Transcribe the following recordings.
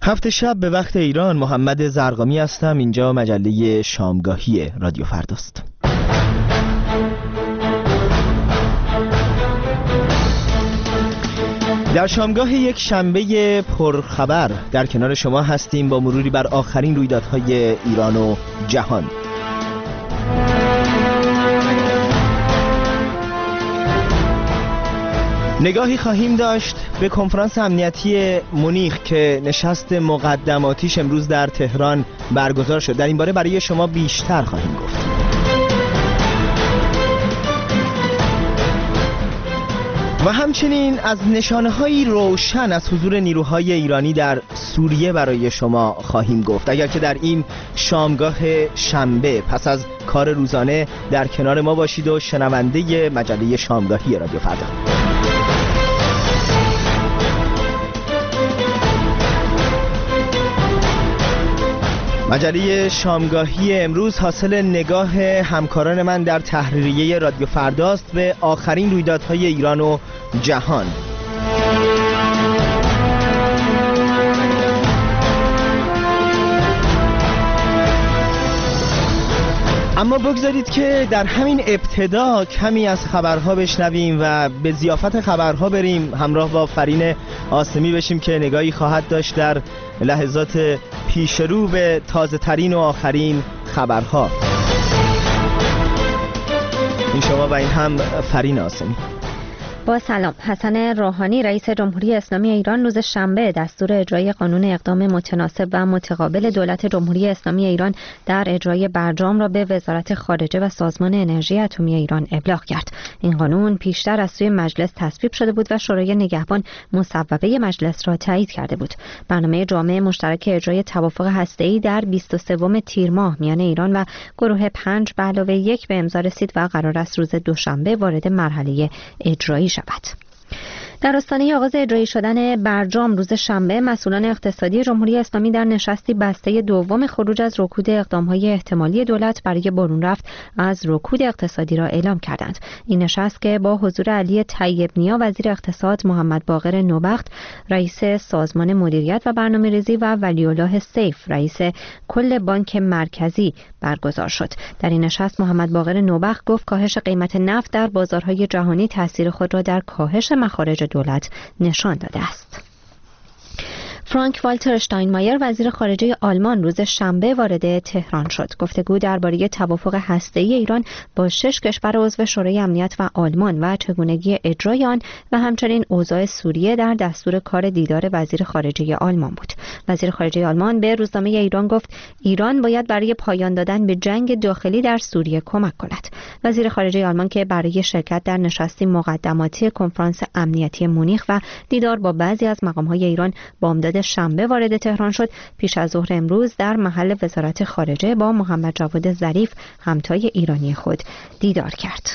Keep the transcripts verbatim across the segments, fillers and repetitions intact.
هفت شب به وقت ایران. محمد زرقامی هستم. اینجا مجله شامگاهی رادیو فرداست. در شامگاه یک شنبه پرخبر در کنار شما هستیم با مروری بر آخرین رویدادهای ایران و جهان. نگاهی خواهیم داشت به کنفرانس امنیتی مونیخ که نشست مقدماتیش امروز در تهران برگزار شد. در این باره برای شما بیشتر خواهیم گفت. و همچنین از نشانه‌هایی روشن از حضور نیروهای ایرانی در سوریه برای شما خواهیم گفت. اگر که در این شامگاه شنبه پس از کار روزانه در کنار ما باشید و شنونده مجله شامگاهی رادیو فردا. مجله شامگاهی امروز حاصل نگاه همکاران من در تحریریه رادیو فرداست به آخرین رویدادهای ایران و جهان. اما بگذارید که در همین ابتدا کمی از خبرها بشنویم و به ضیافت خبرها بریم. همراه با فرین آسمی بشیم که نگاهی خواهد داشت در لحظات پیشرو به تازه ترین و آخرین خبرها. این شما و این هم فرین آسمی. با سلام. حسن روحانی رئیس جمهوری اسلامی ایران روز شنبه دستور اجرای قانون اقدام متناسب و متقابل دولت جمهوری اسلامی ایران در اجرای برجام را به وزارت خارجه و سازمان انرژی اتمی ایران ابلاغ کرد. این قانون پیشتر از سوی مجلس تصویب شده بود و شورای نگهبان مصوبه مجلس را تایید کرده بود. برنامه جامع مشترک اجرای توافق هسته‌ای در بیست و سوم تیر ماه میان ایران و گروه پنج به علاوه یک به امضا رسید و قرار است روز دوشنبه وارد مرحله اجرایی شود. در آستانه آغاز اجرایی شدن برجام روز شنبه مسئولان اقتصادی جمهوری اسلامی در نشستی بسته دوم خروج از رکود اقدام‌های احتمالی دولت برای برون رفت از رکود اقتصادی را اعلام کردند. این نشست که با حضور علی طیب نیا وزیر اقتصاد، محمد باقر نوبخت رئیس سازمان مدیریت و برنامه‌ریزی و ولی‌الله سیف رئیس کل بانک مرکزی برگزار شد. در این نشست محمد باقر نوبخت گفت کاهش قیمت نفت در بازارهای جهانی تأثیر خود را در کاهش مخارج دولت نشان داده است. فرانک والتر اشتاینمایر وزیر خارجه آلمان روز شنبه وارد تهران شد. گفتگو درباره توافق هسته‌ای ایران با شش کشور عضو شورای امنیت و آلمان و چگونگی اجرای آن و همچنین اوضاع سوریه در دستور کار دیدار وزیر خارجه آلمان بود. وزیر خارجه آلمان به روزنامه ایران گفت ایران باید برای پایان دادن به جنگ داخلی در سوریه کمک کند. وزیر خارجه آلمان که برای شرکت در نشستی مقدماتی کنفرانس امنیتی مونیخ و دیدار با بعضی از مقام‌های ایران بامداد شنبه وارد تهران شد، پیش از ظهر امروز در محل وزارت خارجه با محمد جواد ظریف همتای ایرانی خود دیدار کرد.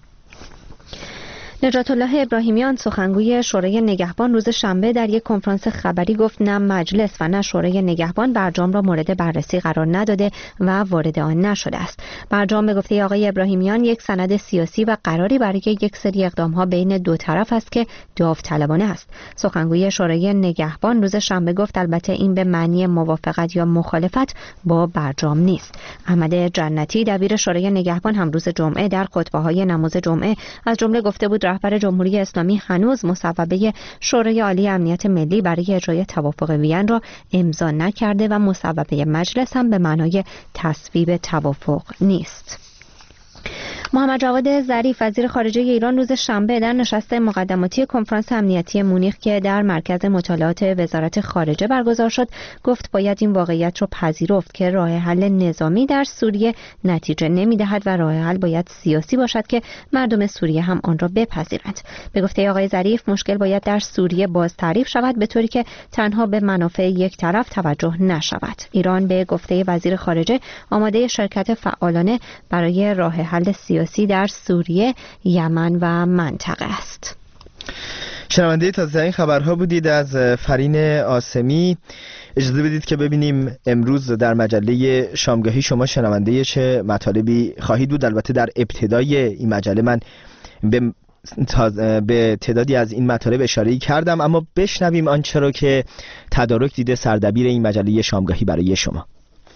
نجات الله ابراهیمیان سخنگوی شورای نگهبان روز شنبه در یک کنفرانس خبری گفت نه مجلس و نه شورای نگهبان برجام را مورد بررسی قرار نداده و وارد آن نشده است. برجام به گفته آقای ابراهیمیان یک سند سیاسی و قراری برای یک سری اقدام‌ها بین دو طرف است که داوطلبانه است. سخنگوی شورای نگهبان روز شنبه گفت البته این به معنی موافقت یا مخالفت با برجام نیست. احمد جنتی دبیر شورای نگهبان هم روز جمعه در خطبه‌های نماز جمعه از جمله گفته بود رهبر جمهوری اسلامی هنوز مصوبه شورای عالی امنیت ملی برای اجرای توافق وین را امضا نکرده و مصوبه مجلس هم به معنای تصویب توافق نیست. محمد جواد ظریف وزیر خارجه ایران روز شنبه در نشست مقدماتی کنفرانس امنیتی مونیخ که در مرکز مطالعات وزارت خارجه برگزار شد گفت باید این واقعیت را پذیرفت که راه حل نظامی در سوریه نتیجه نمی‌دهد و راه حل باید سیاسی باشد که مردم سوریه هم آن را بپذیرند. به گفته آقای ظریف مشکل باید در سوریه باز تعریف شود به طوری که تنها به منافع یک طرف توجه نشود. ایران به گفته وزیر خارجه آماده شرکت فعالانه برای راه حل سیاسی در سوریه، یمن و منطقه است. شنونده تازه‌ترین خبرها بودید از فرین آسمی. اجازه بدید که ببینیم امروز در مجله شامگاهی شما شنونده چه مطالبی خواهید بود. البته در ابتدای این مجله من به به تعدادی از این مطالب اشاره کردم، اما بشنویم آنچه را که تدارک دیده سردبیر این مجله شامگاهی برای شما.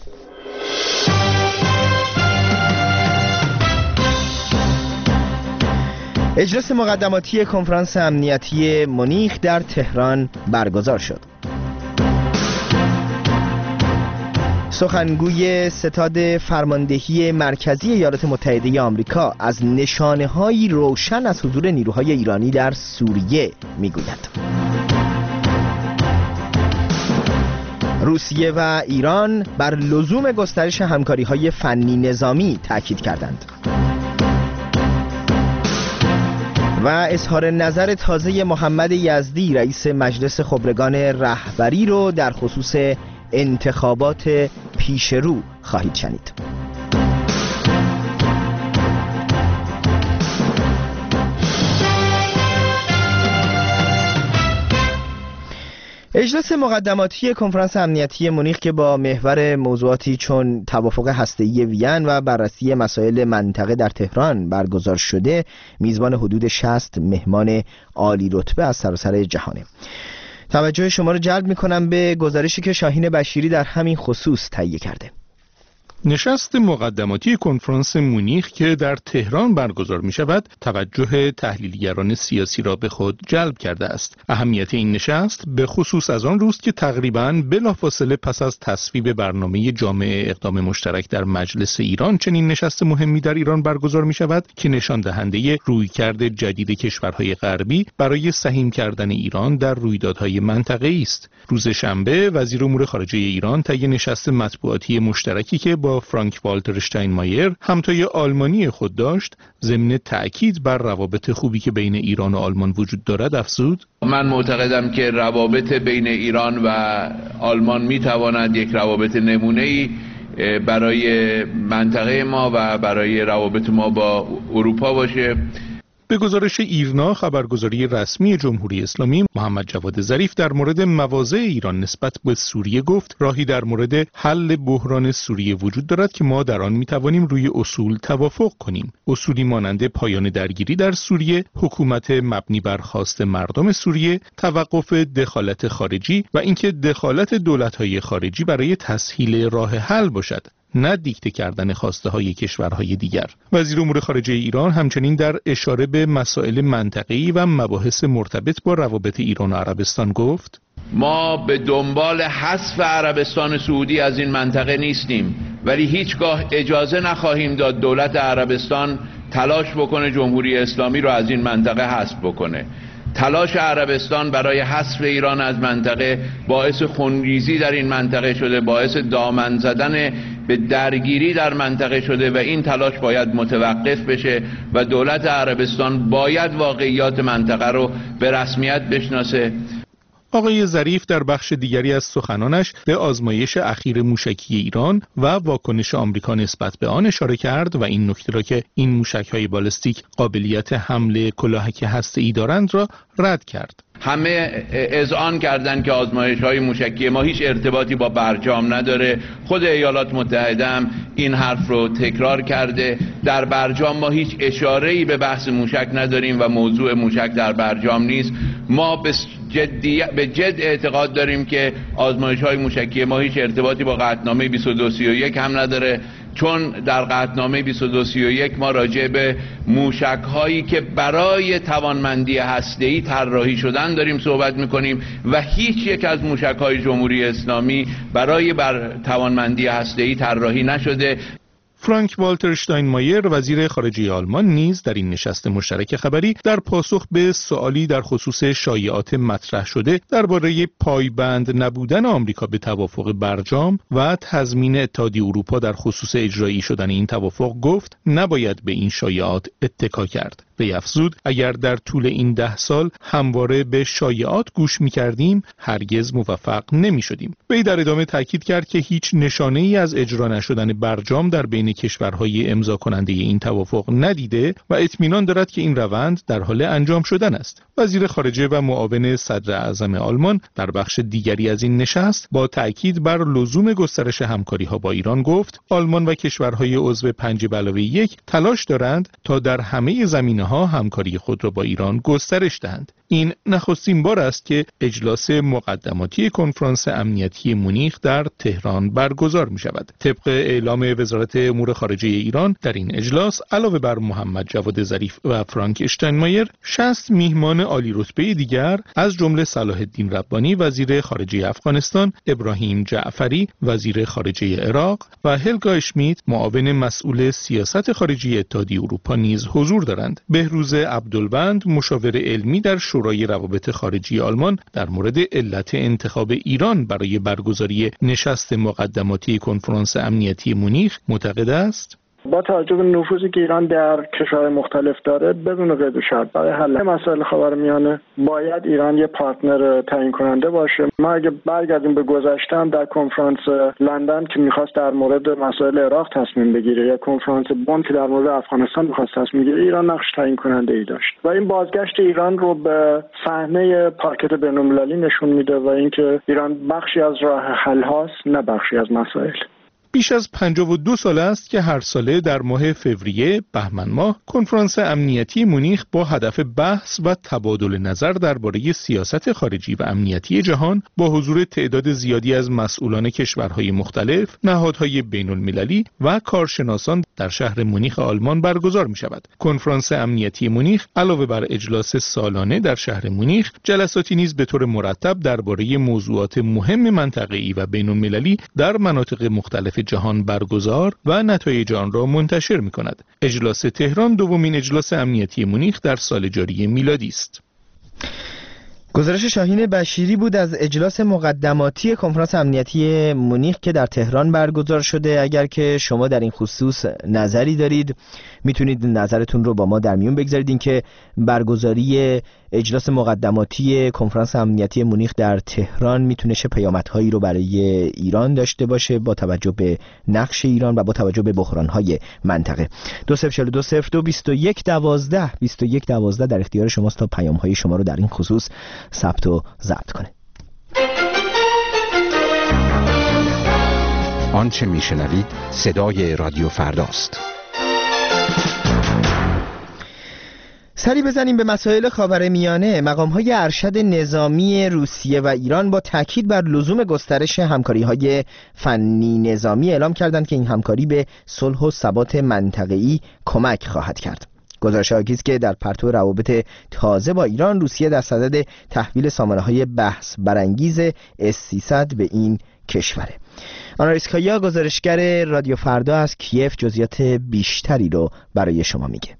اجلاس مقدماتی کنفرانس امنیتی مونیخ در تهران برگزار شد. سخنگوی ستاد فرماندهی مرکزی ایالات متحده آمریکا از نشانه‌هایی روشن از حضور نیروهای ایرانی در سوریه میگوید. روسیه و ایران بر لزوم گسترش همکاری‌های فنی نظامی تاکید کردند. و اظهار نظر تازه محمد یزدی رئیس مجلس خبرگان رهبری رو در خصوص انتخابات پیشرو خواهید شنید. اجلاس مقدماتی کنفرانس امنیتی مونیخ که با محور موضوعاتی چون توافق هسته‌ای وین و بررسی مسائل منطقه در تهران برگزار شده، میزبان حدود شصت مهمان عالی رتبه از سراسر جهانه. توجه شما رو جلب می‌کنم به گزارشی که شاهین بشیری در همین خصوص تهیه کرده. نشست مقدماتی کنفرانس مونیخ که در تهران برگزار می شود توجه تحلیلگران سیاسی را به خود جلب کرده است. اهمیت این نشست به خصوص از آن روست که تقریباً بلافاصله پس از تصویب برنامه جامع اقدام مشترک در مجلس ایران چنین نشست مهمی در ایران برگزار می شود که نشان دهنده رویکرد جدید کشورهای غربی برای سهیم کردن ایران در رویدادهای منطقه‌ای است. روز شنبه وزیر امور خارجه ایران طی نشست مطبوعاتی مشترکی که با فرانک والتر اشتاینمایر همتای آلمانی خود داشت، ضمن تأکید بر روابط خوبی که بین ایران و آلمان وجود دارد افزود: من معتقدم که روابط بین ایران و آلمان میتواند یک روابط نمونه‌ای برای منطقه ما و برای روابط ما با اروپا باشه. به گزارش ایرنا، خبرگزاری رسمی جمهوری اسلامی، محمد جواد ظریف در مورد مواضع ایران نسبت به سوریه گفت راهی در مورد حل بحران سوریه وجود دارد که ما در آن میتوانیم روی اصول توافق کنیم. اصولی مانند پایان درگیری در سوریه، حکومت مبنی بر خواست مردم سوریه، توقف دخالت خارجی و اینکه دخالت دولت‌های خارجی برای تسهیل راه حل باشد، نه دیکته کردن خواسته های کشورهای دیگر. وزیر امور خارجه ایران همچنین در اشاره به مسائل منطقه‌ای و مباحث مرتبط با روابط ایران و عربستان گفت: ما به دنبال حذف عربستان سعودی از این منطقه نیستیم، ولی هیچگاه اجازه نخواهیم داد دولت عربستان تلاش بکنه جمهوری اسلامی رو از این منطقه حذف بکنه. تلاش عربستان برای حذف ایران از منطقه باعث خونریزی در این منطقه شده، باعث دامن زدن به درگیری در منطقه شده و این تلاش باید متوقف بشه و دولت عربستان باید واقعیات منطقه رو به رسمیت بشناسه. آقای ظریف در بخش دیگری از سخنانش به آزمایش اخیر موشکی ایران و واکنش آمریکا نسبت به آن اشاره کرد و این نکته را که این موشک‌های بالستیک قابلیت حمله کلاهک هسته‌ای دارند را رد کرد. همه اذعان کردند که آزمایش‌های موشکی ما هیچ ارتباطی با برجام نداره. خود ایالات متحده هم این حرف رو تکرار کرده. در برجام ما هیچ اشاره‌ای به بحث موشک نداریم و موضوع موشک در برجام نیست. ما به جدی به جد اعتقاد داریم که آزمایش‌های موشکی ما هیچ ارتباطی با قطعنامه بیست و دو سی و یک هم نداره، چون در قطعنامه بیست و دو سی و یک ما راجع به موشک‌هایی که برای توانمندی هسته‌ای طراحی شدن داریم صحبت می‌کنیم و هیچ یک از موشک‌های جمهوری اسلامی برای بر توانمندی هسته‌ای طراحی نشده. فرانک والتر اشتاینمایر وزیر خارجه آلمان نیز در این نشست مشترک خبری در پاسخ به سوالی در خصوص شایعات مطرح شده درباره پایبند نبودن آمریکا به توافق برجام و تضمین اتحادیه اروپا در خصوص اجرایی شدن این توافق گفت نباید به این شایعات اتکا کرد. وی افزود اگر در طول این ده سال همواره به شایعات گوش می کردیم هرگز موفق نمی شدیم. وی در ادامه تاکید کرد که هیچ نشانه ای از اجرا نشدن برجام در بین کشورهای امضا کننده این توافق ندیده و اطمینان دارد که این روند در حال انجام شدن است. وزیر خارجه و معاون صدر اعظم آلمان در بخش دیگری از این نشست با تاکید بر لزوم گسترش همکاری‌ها با ایران گفت آلمان و کشورهای عضو پنج به علاوه یک تلاش دارند تا در همه زمینه‌های ها همکاری خود را با ایران گسترش دهند. این نخستین بار است که اجلاس مقدماتی کنفرانس امنیتی مونیخ در تهران برگزار می شود. طبق اعلام وزارت امور خارجه ایران در این اجلاس علاوه بر محمد جواد ظریف و فرانک اشتاینمایر شصت میهمان عالی رتبه دیگر از جمله صلاح الدین ربانی وزیر خارجه افغانستان، ابراهیم جعفری وزیر خارجه عراق و هلگا اشمیت معاون مسئول سیاست خارجی اتحادیه اروپا نیز حضور دارند. بهروز عبدالبند مشاور علمی در شورای روابط خارجی آلمان در مورد علت انتخاب ایران برای برگزاری نشست مقدماتی کنفرانس امنیتی مونیخ معتقد است با توجه به نفوذی که ایران در کشورهای مختلف داره بدون قید و شرط برای حل مسائل خاورمیانه باید ایران یه پارتنر تعیین کننده باشه. ما اگه برگردیم به گذشته هم در کنفرانس لندن که میخواست در مورد مسائل عراق تصمیم بگیره یا کنفرانس بن که در مورد افغانستان میخواست تصمیم بگیره ایران نقش تعیین کننده ای داشت و این بازگشت ایران رو به صحنه پارکت بین‌المللی نشون میده و اینکه ایران بخشی از راه حل هاست نه بخشی از مسائل. بیش از پنجاه و دو سال است که هر ساله در ماه فوریه بهمن ماه کنفرانس امنیتی مونیخ با هدف بحث و تبادل نظر درباره سیاست خارجی و امنیتی جهان با حضور تعداد زیادی از مسئولان کشورهای مختلف، نهادهای بین المللی و کارشناسان در شهر مونیخ آلمان برگزار می شود. کنفرانس امنیتی مونیخ علاوه بر اجلاس سالانه در شهر مونیخ، جلساتی نیز به طور مرتب درباره موضوعات مهم منطقه‌ای و بین المللی در مناطق مختلف جهان برگزار و نتایج آن را منتشر می کند. اجلاس تهران دومین اجلاس امنیتی مونیخ در سال جاری میلادی است. گزارش شاهین بشیری بود از اجلاس مقدماتی کنفرانس امنیتی مونیخ که در تهران برگزار شده. اگر که شما در این خصوص نظری دارید میتونید نظرتون رو با ما در میون بگذارید. این که برگزاری اجلاس مقدماتی کنفرانس امنیتی مونیخ در تهران میتونه چه پیامدهایی رو برای ایران داشته باشه با توجه به نقش ایران و با توجه به بحران‌های منطقه. دو صفر چهار دو صفر دو بیست و یک دوازده بیست و یک دوازده در اختیار شماست تا پیام‌های شما رو در این خصوص ثبت و ضبط کنه. آنچه میشنوید صدای رادیو فرداست. سری بزنیم به مسائل خاورمیانه. مقام‌های ارشد نظامی روسیه و ایران با تاکید بر لزوم گسترش همکاری‌های فنی نظامی اعلام کردند که این همکاری به صلح و ثبات منطقه‌ای کمک خواهد کرد. گزارش حاکی است که در پرتو روابط تازه با ایران، روسیه در صدد تحویل سامانه‌های بحث برانگیز اس سیصد به این کشوره. آناریسکایا گزارشگر رادیو فردا از کیف جزئیات بیشتری رو برای شما میگه.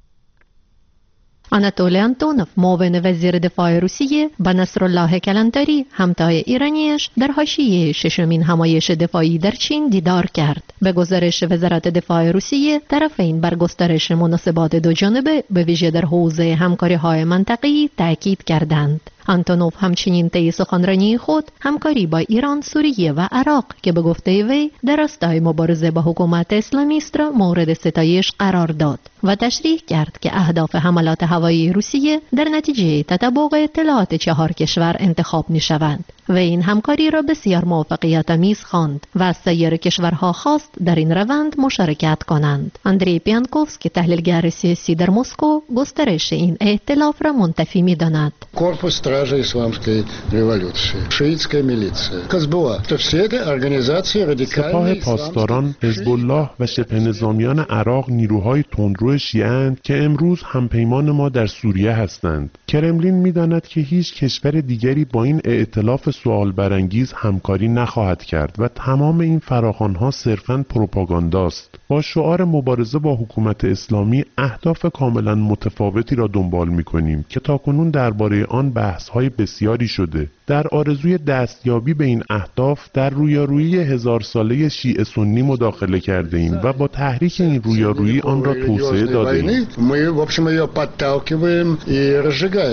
آناتولی آنتونوف معاون وزیر دفاع روسیه با نصرالله کلانتری همتای ایرانیش در حاشیه ششمین همایش دفاعی در چین دیدار کرد. به گزارش وزارت دفاع روسیه، طرفین بر گسترش مناسبات دو جانبه به ویژه در حوزه همکاری‌های منطقه‌ای تاکید کردند. آنتونوف همچنین طی سخنرانی خود همکاری با ایران، سوریه و عراق که به گفته وی در راستای مبارزه با حکومت اسلامیست را مورد ستایش قرار داد و تشریح کرد که اهداف حملات هوایی روسیه در نتیجه تطابق اطلاعات چهار کشور انتخاب می شوند و این همکاری را بسیار موفقیت آمیز خواند و از سایر کشورها خواست در این روند مشارکت کنند. اندری پیانکوفسکی تحلیلگر سیاسی در مسکو گسترش این ائتلاف را منتفی می داند. Стражи исламской революции, шиитская милиция, Казбула. То все это организации радикальной سپاه پاسداران، حزب الله و شبه نظامیان عراق نیروهای تندرو شیعه‌اند که امروز همپیمان ما در سوریه هستند. کرملین می‌داند که هیچ کشور دیگری با این ائتلاف سوال برانگیز همکاری نخواهد کرد و تمام این فراخوان‌ها صرفاً پروپاگانداست. با شعار مبارزه با حکومت اسلامی اهداف کاملا متفاوتی را دنبال می‌کنیم که تاکنون درباره آن بحث‌های بسیاری شده. در آرزوی دستیابی به این اهداف در رویارویی هزار ساله شیعه سنی مداخله کرده ایم و با تحریک این رویارویی آن را توسعه داده ایم.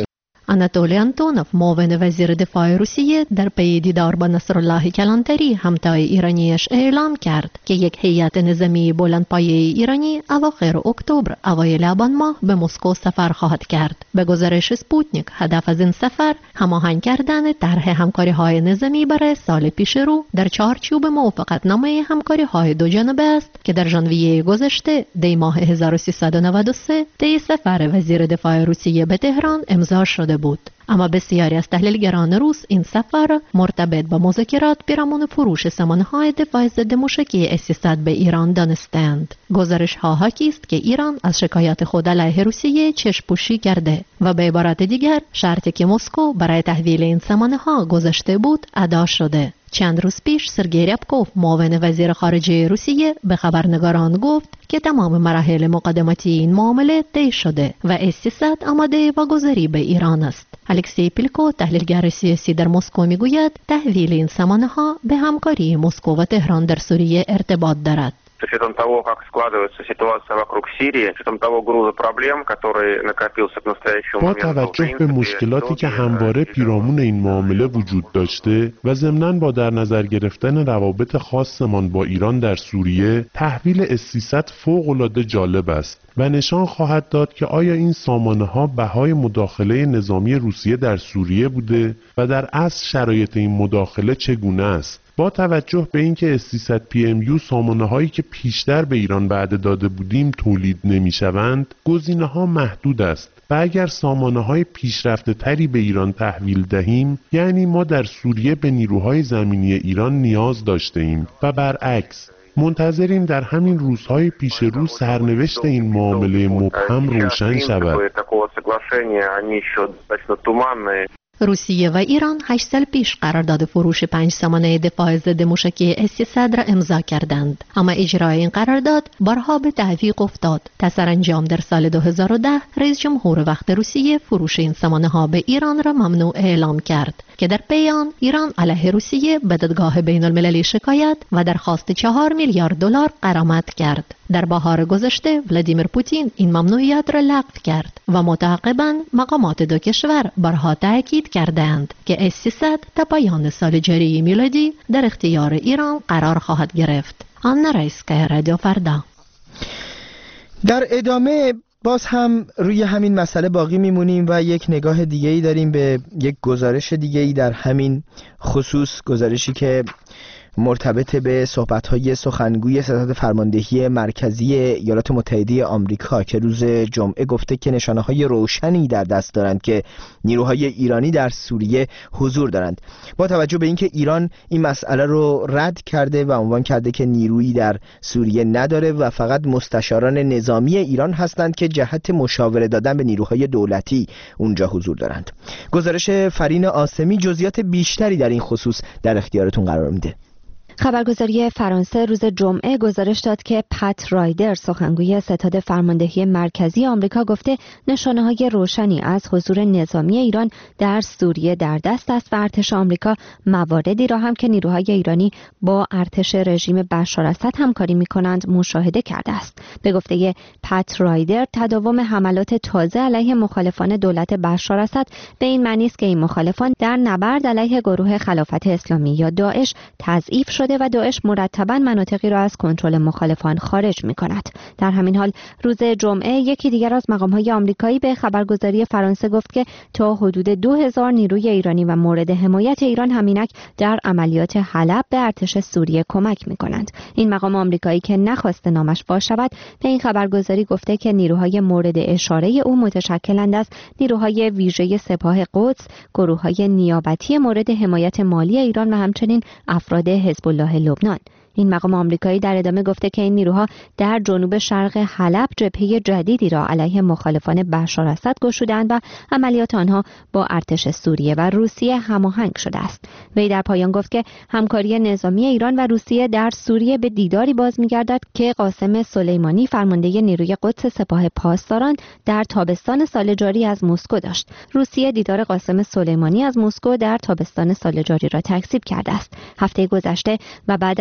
آناتولی آنتونوف معاون وزیر دفاع روسیه در پی دیدار با نصرالله کلانتری همتای ایرانیش اعلام کرد که یک هیئت نظامی بلندپایه ایرانی اواخر اکتبر اوایل آبان ماه به مسکو سفر خواهد کرد. به گزارش اسپوتنیک هدف از این سفر هماهنگ کردن طرح همکاری‌های نظامی برای سال پیش رو در چارچوب موافقتنامه همکاری‌های دو جانبه است که در ژانویه گذشته دی ماه هزار و سیصد و نود و سه طی سفر وزیر دفاع روسیه به تهران امضا شده بود. اما بسیاری از تحلیلگران روس این سفر مرتبط با مذاکرات پیرامون فروش سامانه‌های دفاع ضد موشکی اس سیصد به ایران دانستند. گزارش‌ها حاکی است که ایران از شکایات خود علیه روسیه چشم‌پوشی کرده و به عبارت دیگر شرطی که مسکو برای تحویل این سامانه‌ها گذاشته بود ادا شده. چند روز پیش سرگئی ریابکوف معاون وزیر خارجه روسیه به خبرنگاران گفت که تمام مراحل مقدماتی این معامله طی شده و اس سیصد آماده واگذاری به ایران است. الکسی پیلکو تحلیلگر سیاسی در مسکو میگوید تحویل این سامانه‌ها به همکاری مسکو و تهران در سوریه ارتباط دارد. С учетом того, как складывается ситуация вокруг Сирии, с учетом того груза проблем, который накопился к настоящему با моменту. توجه به مشکلاتی که همواره پیرامون این معامله وجود داشته و ضمناً با در نظر گرفتن روابط خاصمان با ایران در سوریه، تحویل اس سیصد فوق‌العاده جالب است و نشان خواهد داد که آیا این سامانه‌ها بهای مداخله نظامی روسیه در سوریه بوده و در اصل شرایط این مداخله چگونه است. با توجه به اینکه اس سیصد پی ام یو سامانه‌هایی که پیشتر به ایران وعده داده بودیم تولید نمی‌شوند، گزینه‌ها محدود است و اگر سامانه‌های پیشرفته تری به ایران تحویل دهیم، یعنی ما در سوریه به نیروهای زمینی ایران نیاز داشته ایم و برعکس. منتظریم در همین روزهای پیش رو سرنوشت این معامله مبهم روشن شود. روسیه و ایران هشت سال پیش قرارداد فروش پنج سامانه دفاع ضد موشکی اس سیصد را امضا کردند، اما اجرای این قرارداد بارها به تعویق افتاد تا سرانجام در سال دو هزار و ده رئیس جمهور وقت روسیه فروش این سامانه ها به ایران را ممنوع اعلام کرد که در پی آن ایران علیه روسیه به دادگاه بین المللی شکایت و درخواست چهار میلیارد دلار غرامت کرد. در بهار گذشته ولادیمیر پوتین این ممنوعیت را لغو کرد و متعاقباً مقامات دو کشور بارها تاکید کردند که اس سیصد تا پایان سال جاری میلادی در اختیار ایران قرار خواهد گرفت. آنا رایسکا، رادیو فردا. در ادامه باز هم روی همین مسئله باقی میمونیم و یک نگاه دیگه‌ای داریم به یک گزارش دیگه‌ای در همین خصوص، گزارشی که مرتبط به صحبت‌های سخنگوی ستاد فرماندهی مرکزی ایالات متحده آمریکا که روز جمعه گفته که نشانه‌های روشنی در دست دارند که نیروهای ایرانی در سوریه حضور دارند. با توجه به اینکه ایران این مسئله رو رد کرده و عنوان کرده که نیرویی در سوریه نداره و فقط مستشاران نظامی ایران هستند که جهت مشاوره دادن به نیروهای دولتی اونجا حضور دارند. گزارش فرین آسمی جزئیات بیشتری در این خصوص در اختیارتون قرار میده. خبرگزاری فرانسه روز جمعه گزارش داد که پت رایدر، سخنگوی ستاد فرماندهی مرکزی آمریکا، گفته نشانه‌های روشنی از حضور نظامی ایران در سوریه در دست است و ارتش آمریکا مواردی را هم که نیروهای ایرانی با ارتش رژیم بشار اسد همکاری می‌کنند مشاهده کرده است. به گفته پت رایدر، تداوم حملات تازه علیه مخالفان دولت بشار اسد به این معنی است که این مخالفان در نبرد علیه گروه خلافت اسلامی یا داعش تضعیف شده و داعش مرتباً مناطقی را از کنترل مخالفان خارج می‌کند. در همین حال روز جمعه یکی دیگر از مقام‌های آمریکایی به خبرگزاری فرانسه گفت که تا حدود دو هزار نیروی ایرانی و مورد حمایت ایران همینک در عملیات حلب به ارتش سوریه کمک می‌کنند. این مقام آمریکایی که نخواسته نامش فاش شود به این خبرگزاری گفته که نیروهای مورد اشاره او متشکلند از نیروهای ویژه سپاه قدس، گروه‌های نیابتی مورد حمایت مالی ایران و همچنین افراد حزب الله لبنان. این مقام آمریکایی در ادامه گفته که این نیروها در جنوب شرق حلب جبهه جدیدی را علیه مخالفان بشار اسد گشودند و عملیات آنها با ارتش سوریه و روسیه هماهنگ شده است. وی در پایان گفت که همکاری نظامی ایران و روسیه در سوریه به دیداری باز می‌گردد که قاسم سلیمانی، فرمانده نیروی قدس سپاه پاسداران، در تابستان سال جاری از مسکو داشت. روسیه دیدار قاسم سلیمانی از مسکو در تابستان سال جاری را تکذیب کرده است. هفته گذشته و بعد از مرگ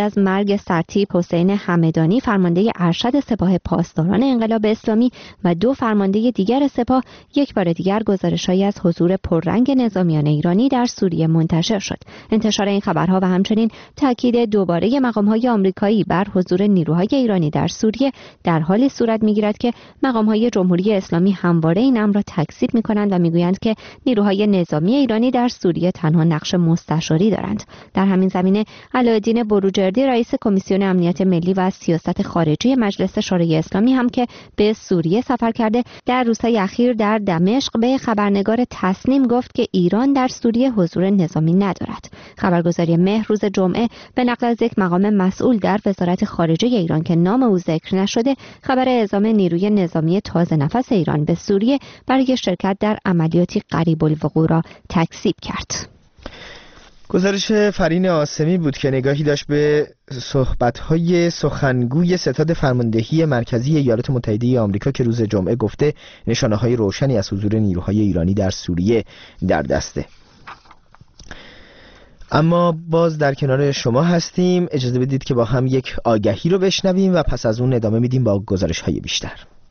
مرگ سرتیپ حسین همدانی فرمانده ارشد سپاه پاسداران انقلاب اسلامی و دو فرمانده دیگر سپاه یک بار دیگر گزارش‌هایی از حضور پررنگ نظامیان ایرانی در سوریه منتشر شد. انتشار این خبرها و همچنین تاکید دوباره مقام‌های آمریکایی بر حضور نیروهای ایرانی در سوریه در حالی صورت می‌گیرد که مقام‌های جمهوری اسلامی همواره این امر را تکذیب می‌کنند و می‌گویند که نیروهای نظامی ایرانی در سوریه تنها نقش مستشاری دارند. در همین زمینه علاءالدین بروجردی رئیس کمیسیون امنیت ملی و سیاست خارجی مجلس شورای اسلامی هم که به سوریه سفر کرده در روزهای اخیر در دمشق به خبرنگار تسنیم گفت که ایران در سوریه حضور نظامی ندارد. خبرگزاری مهر روز جمعه به نقل از یک مقام مسئول در وزارت خارجه ایران که نام او ذکر نشده خبر اعزام نیروی نظامی تازه نفس ایران به سوریه برای شرکت در عملیاتی قریب الوقوع را تکذیب کرد. گزارش فرین آسمی بود که نگاهی داشت به صحبت‌های سخنگوی ستاد فرماندهی مرکزی ایالات متحده آمریکا که روز جمعه گفته نشانه‌های روشنی از حضور نیروهای ایرانی در سوریه در دسته. اما باز در کنار شما هستیم. اجازه بدید که با هم یک آگهی رو بشنویم و پس از اون ادامه میدیم با گزارش‌های بیشتر.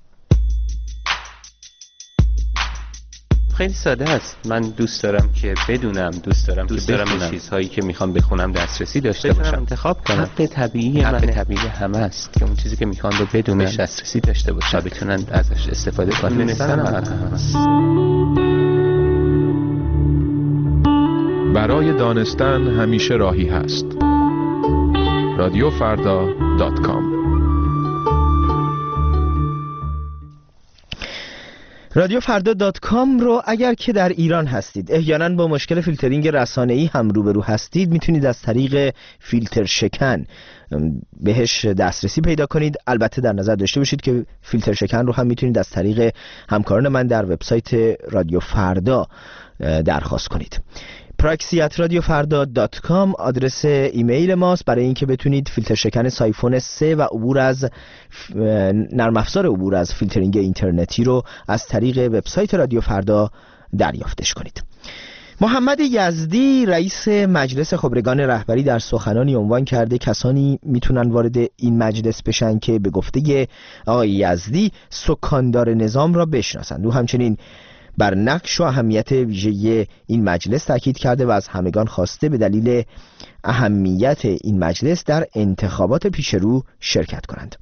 خیلی ساده است. من دوست دارم که بدونم، دوست دارم دوست که بدونم چیزهایی که میخوام بخونم دسترسی داشته باشم، انتخاب کنم. حق طبیعی حق من طبیعی همه است که اون چیزی که میخوان رو بدونن، دسترسی داشته باشن، بتونن ازش استفاده کنن. دونستن حق هست. برای دانستن همیشه راهی هست. رادیو فردا دات کام. رادیو فردا دات کام رو اگر که در ایران هستید احیانا با مشکل فیلترینگ رسانه‌ای هم روبرو هستید میتونید از طریق فیلتر شکن بهش دسترسی پیدا کنید. البته در نظر داشته باشید که فیلتر شکن رو هم میتونید از طریق همکاران من در وبسایت رادیو فردا درخواست کنید. پراکسی ات رادیو فردا دات کام آدرس ایمیل ماست برای اینکه بتونید فیلتر شکن سایفون سه و عبور از نرم افزار عبور از فیلترینگ اینترنتی رو از طریق وبسایت رادیو فردا دریافتش کنید. محمد یزدی رئیس مجلس خبرگان رهبری در سخنانی عنوان کرده کسانی میتونن وارد این مجلس بشن که به گفته آقای یزدی سکاندار نظام را بشناسند. او همچنین بر نقش و اهمیت ویژه این مجلس تاکید کرده و از همگان خواسته به دلیل اهمیت این مجلس در انتخابات پیش رو شرکت کنند.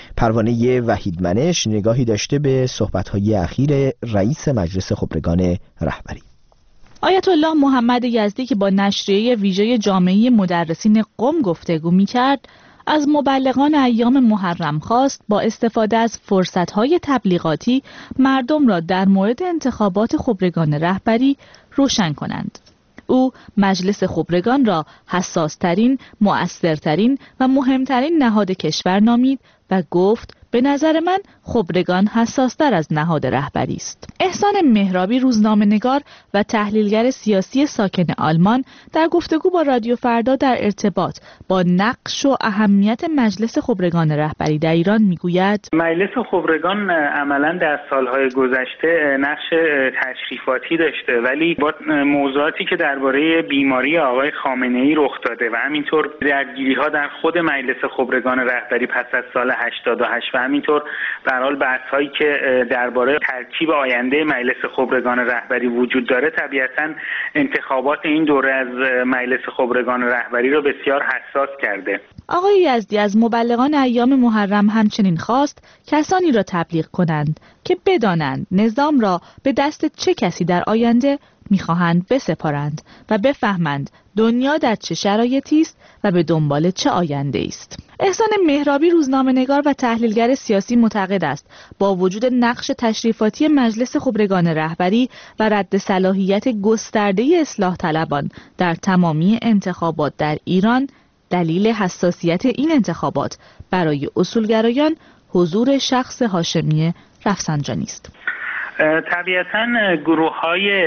پروانه وحید منش نگاهی داشته به صحبت‌های اخیر رئیس مجلس خبرگان رهبری. آیت الله محمد یزدی که با نشریه ویژه جامعه مدرسین قم گفتگو می‌کرد، از مبلغان ایام محرم خواست با استفاده از فرصت‌های تبلیغاتی مردم را در مورد انتخابات خبرگان رهبری روشن کنند. او مجلس خبرگان را حساس‌ترین، مؤثرترین و مهمترین نهاد کشور نامید و گفت به نظر من خبرگان حساس‌تر از نهاد رهبری است. احسان مهرابی روزنامه‌نگار و تحلیلگر سیاسی ساکن آلمان در گفتگو با رادیو فردا در ارتباط با نقش و اهمیت مجلس خبرگان رهبری در ایران میگوید مجلس خبرگان عملاً در سالهای گذشته نقش تشریفاتی داشته، ولی با موضوعاتی که درباره بیماری آقای خامنه‌ای رخ داده و همینطور درگیری‌ها در خود مجلس خبرگان رهبری پس از سال هشتاد و هشت و همینطور به هر حال بحث‌هایی که درباره ترکیب آینده مجلس خبرگان رهبری وجود داره، طبیعتاً انتخابات این دوره از مجلس خبرگان رهبری رو بسیار حساس کرده. آقای یزدی از مبلغان ایام محرم همچنین خواست کسانی را تبلیغ کنند که بدانند نظام را به دست چه کسی در آینده می‌خواهند بسپارند و بفهمند دنیا در چه شرایطی است و به دنبال چه آینده است. احسان مهرابی روزنامه‌نگار و تحلیلگر سیاسی معتقد است با وجود نقش تشریفاتی مجلس خبرگان رهبری و رد صلاحیت گسترده اصلاح طلبان در تمامی انتخابات در ایران، دلیل حساسیت این انتخابات برای اصولگرایان حضور شخص هاشمی رفسنجانی است. طبیعتاً گروه‌های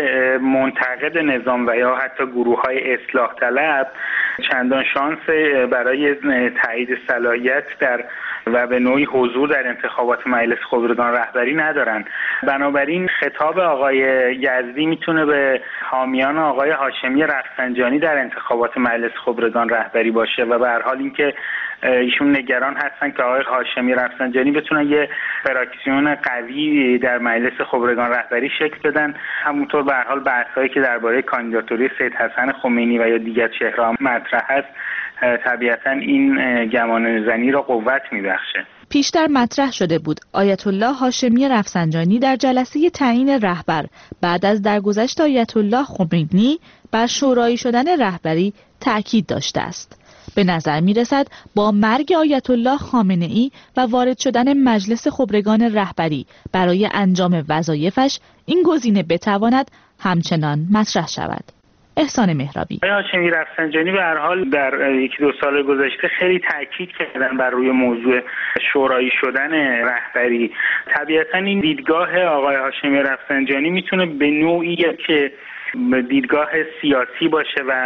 منتقد نظام و یا حتی گروه‌های اصلاح طلب چندان شانس برای تایید صلاحیت در و به نوعی حضور در انتخابات مجلس خبرگان رهبری ندارن. بنابراین خطاب آقای یزدی میتونه به حامیان آقای هاشمی رفسنجانی در انتخابات مجلس خبرگان رهبری باشه و به هر حال اینکه ایشون نگران هستن که آقای هاشمی رفسنجانی بتونن یه فراکسیون قوی در مجلس خبرگان رهبری شکل بدن. همونطور به هر حال بحث‌هایی که درباره کاندیداتوری سید حسن خمینی و یا دیگر چهره‌ها مطرح است طبیعتاً این گمانه‌زنی را قوت می‌بخشه. پیشتر مطرح شده بود آیت الله هاشمی رفسنجانی در جلسه تعیین رهبر بعد از درگذشت آیت الله خمینی بر شورایی شدن رهبری تأکید داشته است. به نظر می رسد با مرگ آیت الله خامنه‌ای و وارد شدن مجلس خبرگان رهبری برای انجام وظایفش این گزینه بتواند همچنان مطرح شود. احسان مهرابی. آقای هاشمی رفسنجانی به هر حال در یکی دو سال گذشته خیلی تاکید کردن بر روی موضوع شورایی شدن رهبری. طبیعتا این دیدگاه آقای هاشمی رفسنجانی میتونه به نوعی که دیدگاه سیاسی باشه و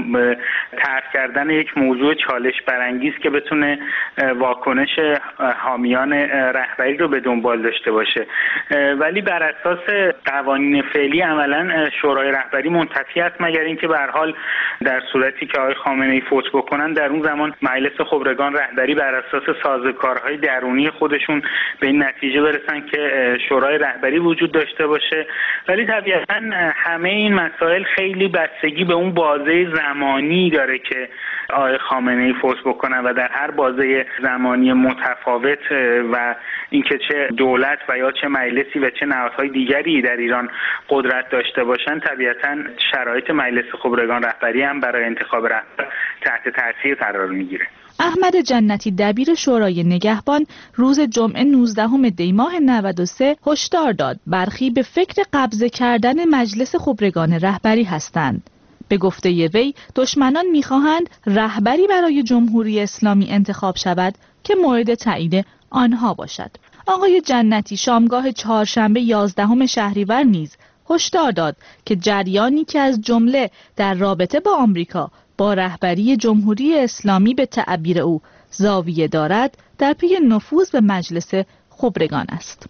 طرح کردن یک موضوع چالش برانگیز که بتونه واکنش حامیان رهبری رو به دنبال داشته باشه، ولی بر اساس قوانین فعلی عملا شورای رهبری منتفی است مگر اینکه به هر حال در صورتی که آقای خامنه‌ای فوت بکنن در اون زمان مجلس خبرگان رهبری بر اساس سازوکارهای درونی خودشون به این نتیجه برسن که شورای رهبری وجود داشته باشه. ولی طبیعتا همه این مسائل خیلی بستگی به اون بازه زمانی داره که آقای خامنه‌ای فوت بکنن و در هر بازه زمانی متفاوت و اینکه چه دولت و یا چه مجلسی و چه نهادهای دیگری در ایران قدرت داشته باشن طبیعتا شرایط مجلس خبرگان رهبری هم برای انتخاب رهبر تحت تاثیر قرار میگیره. احمد جنتی دبیر شورای نگهبان روز جمعه نوزدهم دی ماه نود و سه هشدار داد برخی به فکر قبضه کردن مجلس خبرگان رهبری هستند. به گفته وی دشمنان می‌خواهند رهبری برای جمهوری اسلامی انتخاب شود که مورد تایید آنها باشد. آقای جنتی شامگاه چهارشنبه یازدهم شهریور نیز هشدار داد که جریانی که از جمله در رابطه با آمریکا با رهبری جمهوری اسلامی به تعبیر او زاویه دارد در پی نفوذ به مجلس خبرگان است.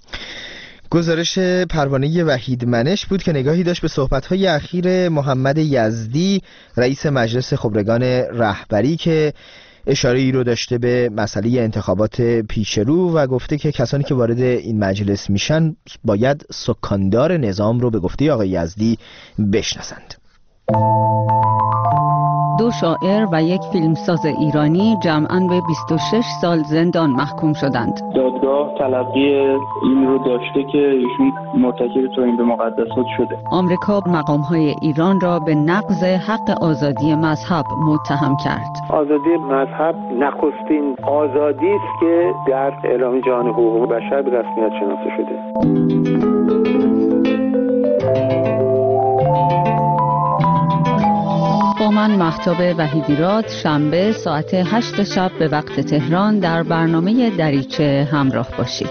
گزارش پروانه وحید منش بود که نگاهی داشت به صحبت‌های اخیر محمد یزدی رئیس مجلس خبرگان رهبری که اشاره‌ای رو داشته به مسئله انتخابات پیشرو و گفته که کسانی که وارد این مجلس میشن باید سکاندار نظام رو به گفته آقای یزدی بشناسند. دو شاعر و یک فیلمساز ایرانی جمعاً به بیست و شش سال زندان محکوم شدند. دادگاه تلقی این رو داشته که ایشون مرتکب توهین به مقدسات شده. آمریکا مقام‌های ایران را به نقض حق آزادی مذهب متهم کرد. آزادی مذهب نخستین آزادی است که در اعلامیه جهانی حقوق بشر به رسمیت شناخته شده. با من مهتاب وحیدیراد شنبه ساعت هشت شب به وقت تهران در برنامه دریچه همراه باشید.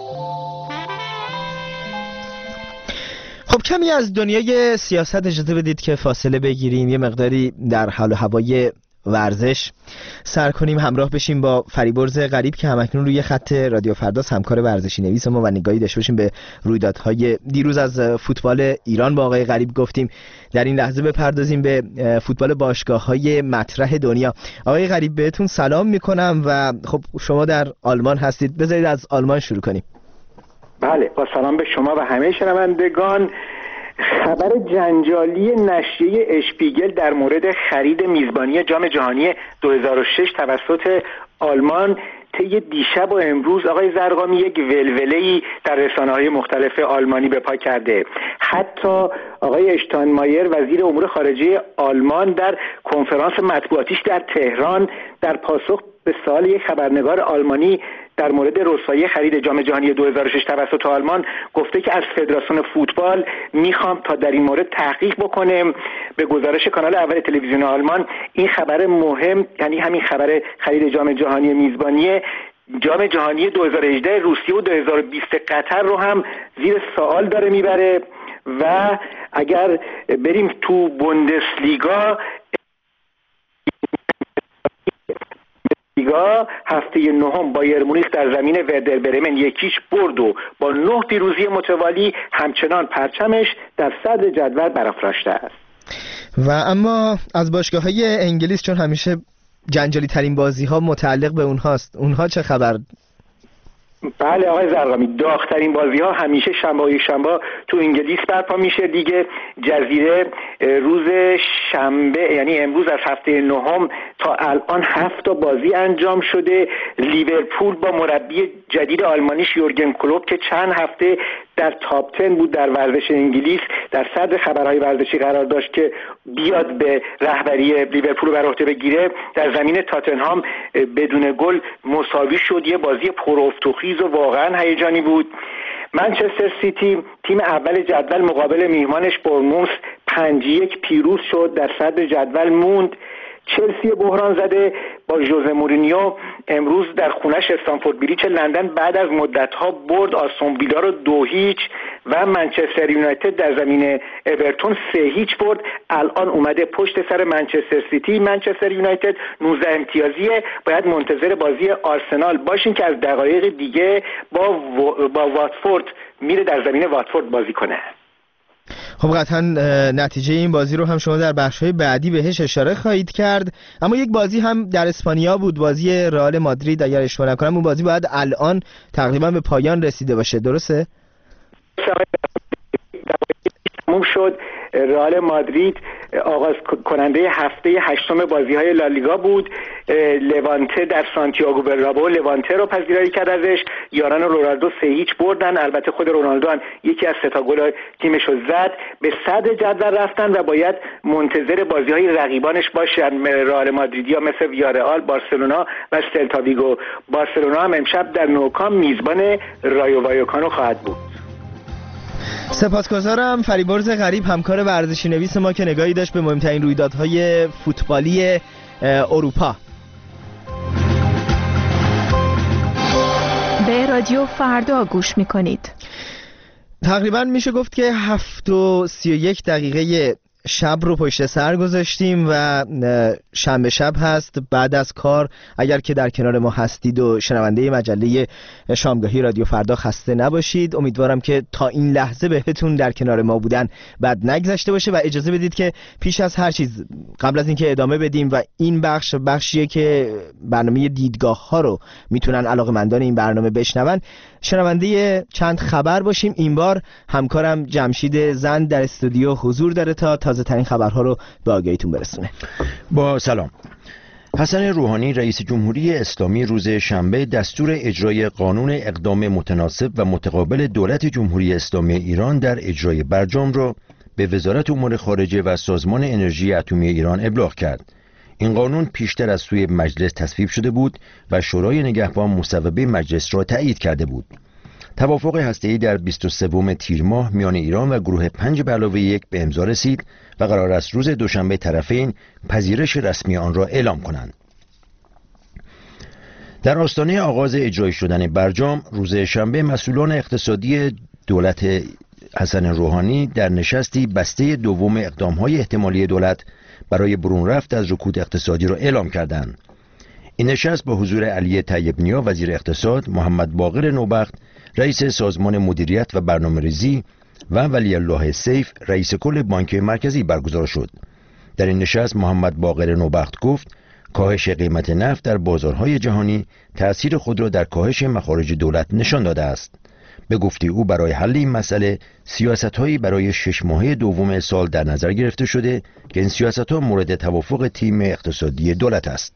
خب کمی از دنیای سیاست اجازه بدید که فاصله بگیریم، یه مقداری در حال و هوای ورزش سر کنیم، همراه بشیم با فریبرز غریب که همکنون روی خط رادیو فرداست، همکار ورزشی نویس ما، و نگاهی داشته باشیم به رویدادهای دیروز از فوتبال ایران. با آقای غریب گفتیم در این لحظه بپردازیم به فوتبال باشگاه‌های مطرح دنیا. آقای غریب بهتون سلام میکنم و خب شما در آلمان هستید، بذارید از آلمان شروع کنیم. بله، با سلام به شما و همه شنوندگان. خبر جنجالی نشریه اشپیگل در مورد خرید میزبانی جام جهانی دو هزار و شش توسط آلمان طی دیشب و امروز آقای زرقامی یک ولوله‌ای در رسانه‌های مختلف آلمانی به پا کرده. حتی آقای اشتاینمایر وزیر امور خارجه آلمان در کنفرانس مطبوعاتیش در تهران در پاسخ به سوال یک خبرنگار آلمانی در مورد رسوایی خرید جام جهانی دو هزار و شش توسط آلمان گفته که از فدراسیون فوتبال میخوام تا در این مورد تحقیق بکنه. به گزارش کانال اول تلویزیون آلمان این خبر مهم، یعنی همین خبر خرید جام جهانی میزبانی جام جهانی دو هزار و هجده روسیه و دو هزار و بیست قطر رو هم زیر سوال داره میبره. و اگر بریم تو بوندسلیگا، لیگا هفته نهم بایر مونیخ در زمین وردر برمن یکیش برد و با نه پیروزی متوالی همچنان پرچمش در صدر جدول برافراشته است. و اما از باشگاه‌های انگلیس، چون همیشه جنجالی ترین بازی ها متعلق به اونهاست. اونها چه خبر؟ بله آقای زرقامی، داغ‌ترین بازی ها همیشه شنبه های شنبه تو انگلیس برپا میشه دیگه. جزیره روز شنبه یعنی امروز از هفته نهم تا الان هفت تا بازی انجام شده. لیورپول با مربی جدید آلمانیش یورگن کلوپ که چند هفته در تاپ ده بود در ورزش انگلیس، در صدر خبرهای ورزشی قرار داشت که بیاد به رهبری لیورپول بر عهده بگیره، در زمین تاتنهام بدون گل مساوی شد. یه بازی پرافت و واقعا هیجانی بود. منچستر سیتی تیم اول جدول مقابل میهمانش برنموث پنج یک پیروز شد، در صدر جدول موند. چلسی بحران زده با ژوزه مورینیو امروز در خونش استنفورد بریج لندن بعد از مدت‌ها برد آستون ویلا رو دو هیچ و منچستر یونایتد در زمین اورتون سه هیچ برد. الان اومده پشت سر منچستر سیتی. منچستر یونایتد نوزده امتیازیه، باید منتظر بازی آرسنال باشین که از دقایق دیگه با و... با واتفورد میره در زمین واتفورد بازی کنه. خب قطعا نتیجه این بازی رو هم شما در بخش‌های بعدی بهش اشاره خواهید کرد. اما یک بازی هم در اسپانیا بود، بازی رئال مادرید. اگر اشتباه نکنم اون بازی باید الان تقریبا به پایان رسیده باشه، درسته؟ تموم شد. رئال مادرید آغاز کننده هفته هشتم بازی‌های لالیگا بود. لوانته در سانتیاگو برنابئو لوانته رو پذیرایی کرد ازش. یاران رونالدو سه هیچ بردن. البته خود رونالدو هم یکی از سه تا گل تیمش رو زد. به صدر جدول رفتن و باید منتظر بازی‌های رقیبانش باشن. رئال مادریدیا مثل ویارئال، بارسلونا و سلتا ویگو. بارسلونا هم امشب در نوکام میزبان رایو وایکانو خواهد بود. سپاسگزارم. فریبرز غریب همکار ورزشی نویس ما که نگاهی داشت به مهمترین رویدادهای فوتبالی اروپا. به رادیو فردا گوش میکنید. تقریبا میشه گفت که هفت و سی و یک دقیقه شب رو پشت سر گذاشتیم و شنبه شب هست بعد از کار. اگر که در کنار ما هستید و شنونده مجله شامگاهی رادیو فردا خسته نباشید. امیدوارم که تا این لحظه بهتون در کنار ما بودن بد نگذشته باشه و اجازه بدید که پیش از هر چیز قبل از اینکه ادامه بدیم و این بخش بخشیه که برنامه دیدگاه ها رو میتونن علاقه‌مندان این برنامه بشنون، شنونده چند خبر باشیم. این بار همکارم جمشید زند در استودیو حضور داره تا تازه ترین خبرها رو به آگاهیتون برسونه. با سلام. حسن روحانی رئیس جمهوری اسلامی روز شنبه دستور اجرای قانون اقدام متناسب و متقابل دولت جمهوری اسلامی ایران در اجرای برجام را به وزارت امور خارجه و سازمان انرژی اتمی ایران ابلاغ کرد. این قانون پیشتر از سوی مجلس تصویب شده بود و شورای نگهبان مصوبه مجلس را تایید کرده بود. توافق هسته‌ای در بیست و سوم تیر ماه میان ایران و گروه پنج به علاوه یک به امضا رسید و قرار است روز دوشنبه طرفین پذیرش رسمی آن را اعلام کنند. در آستانه آغاز اجرایی شدن برجام روز شنبه مسئولان اقتصادی دولت حسن روحانی در نشستی بسته دوم اقدام‌های احتمالی دولت برای برون رفت از رکود اقتصادی را اعلام کردند. این نشست با حضور علی طیب نیا وزیر اقتصاد، محمد باقر نوبخت رئیس سازمان مدیریت و برنامه‌ریزی و ولی الله سیف رئیس کل بانک مرکزی برگزار شد. در این نشست محمد باقر نوبخت گفت کاهش قیمت نفت در بازارهای جهانی تأثیر خود را در کاهش مخارج دولت نشان داده است. به گفته او برای حل این مسئله سیاست‌هایی برای شش ماهه دوم سال در نظر گرفته شده که این سیاست‌ها مورد توافق تیم اقتصادی دولت است.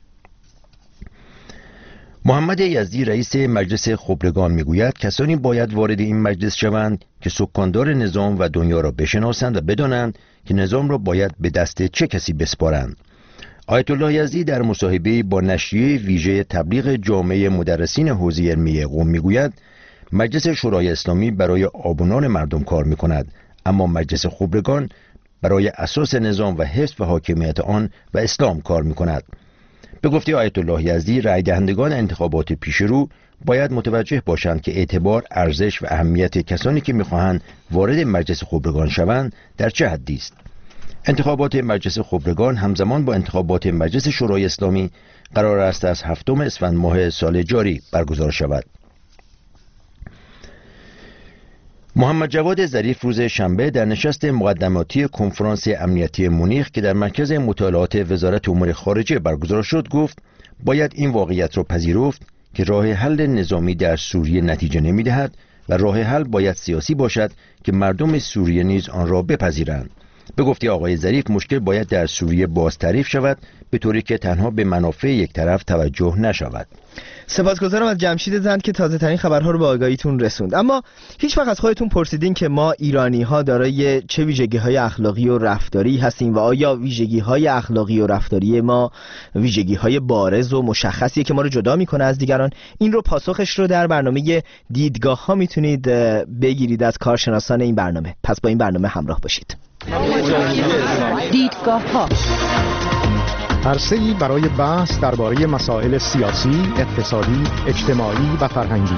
محمد یزدی رئیس مجلس خبرگان میگوید کسانی باید وارد این مجلس شوند که سکاندار نظام و دنیا را بشناسند و بدانند که نظام را باید به دست چه کسی بسپارند. آیت الله یزدی در مصاحبه با نشریه ویژه تبلیغ جامعه مدرسین حوزه علمی قم میگوید مجلس شورای اسلامی برای آبونان مردم کار میکند، اما مجلس خبرگان برای اساس نظام و حفظ و حاکمیت آن و اسلام کار میکند. به گفته آیت الله یزدی رای دهندگان انتخابات پیشرو باید متوجه باشند که اعتبار، ارزش و اهمیت کسانی که میخواهند وارد مجلس خبرگان شوند در چه حدی است. انتخابات مجلس خبرگان همزمان با انتخابات مجلس شورای اسلامی قرار است از هفتم اسفند ماه سال جاری برگزار شود. محمد جواد ظریف روز شنبه در نشست مقدماتی کنفرانس امنیتی مونیخ که در مرکز مطالعات وزارت امور خارجه برگزار شد گفت باید این واقعیت را پذیرفت که راه حل نظامی در سوریه نتیجه نمی‌دهد و راه حل باید سیاسی باشد که مردم سوریه نیز آن را بپذیرند. به گفته آقای ظریف مشکل باید در سوریه باز تعریف شود به طوری که تنها به منافع یک طرف توجه نشود. سپاسگزارم از جمشید زند که تازه ترین خبرها رو به آگاهیتون رسوند. اما هیچ وقت از خودتون پرسیدین که ما ایرانی ها دارای چه ویژگی های اخلاقی و رفتاری هستیم و آیا ویژگی های اخلاقی و رفتاری ما ویژگی های بارز و مشخصیه که ما رو جدا میکنه از دیگران؟ این رو پاسخش رو در برنامه دیدگاه ها میتونید بگیرید از کارشناسان این برنامه. پس با این برنامه همراه باشید. دیدگاه ها عرصه‌ای برای بحث درباره مسائل سیاسی، اقتصادی، اجتماعی و فرهنگی.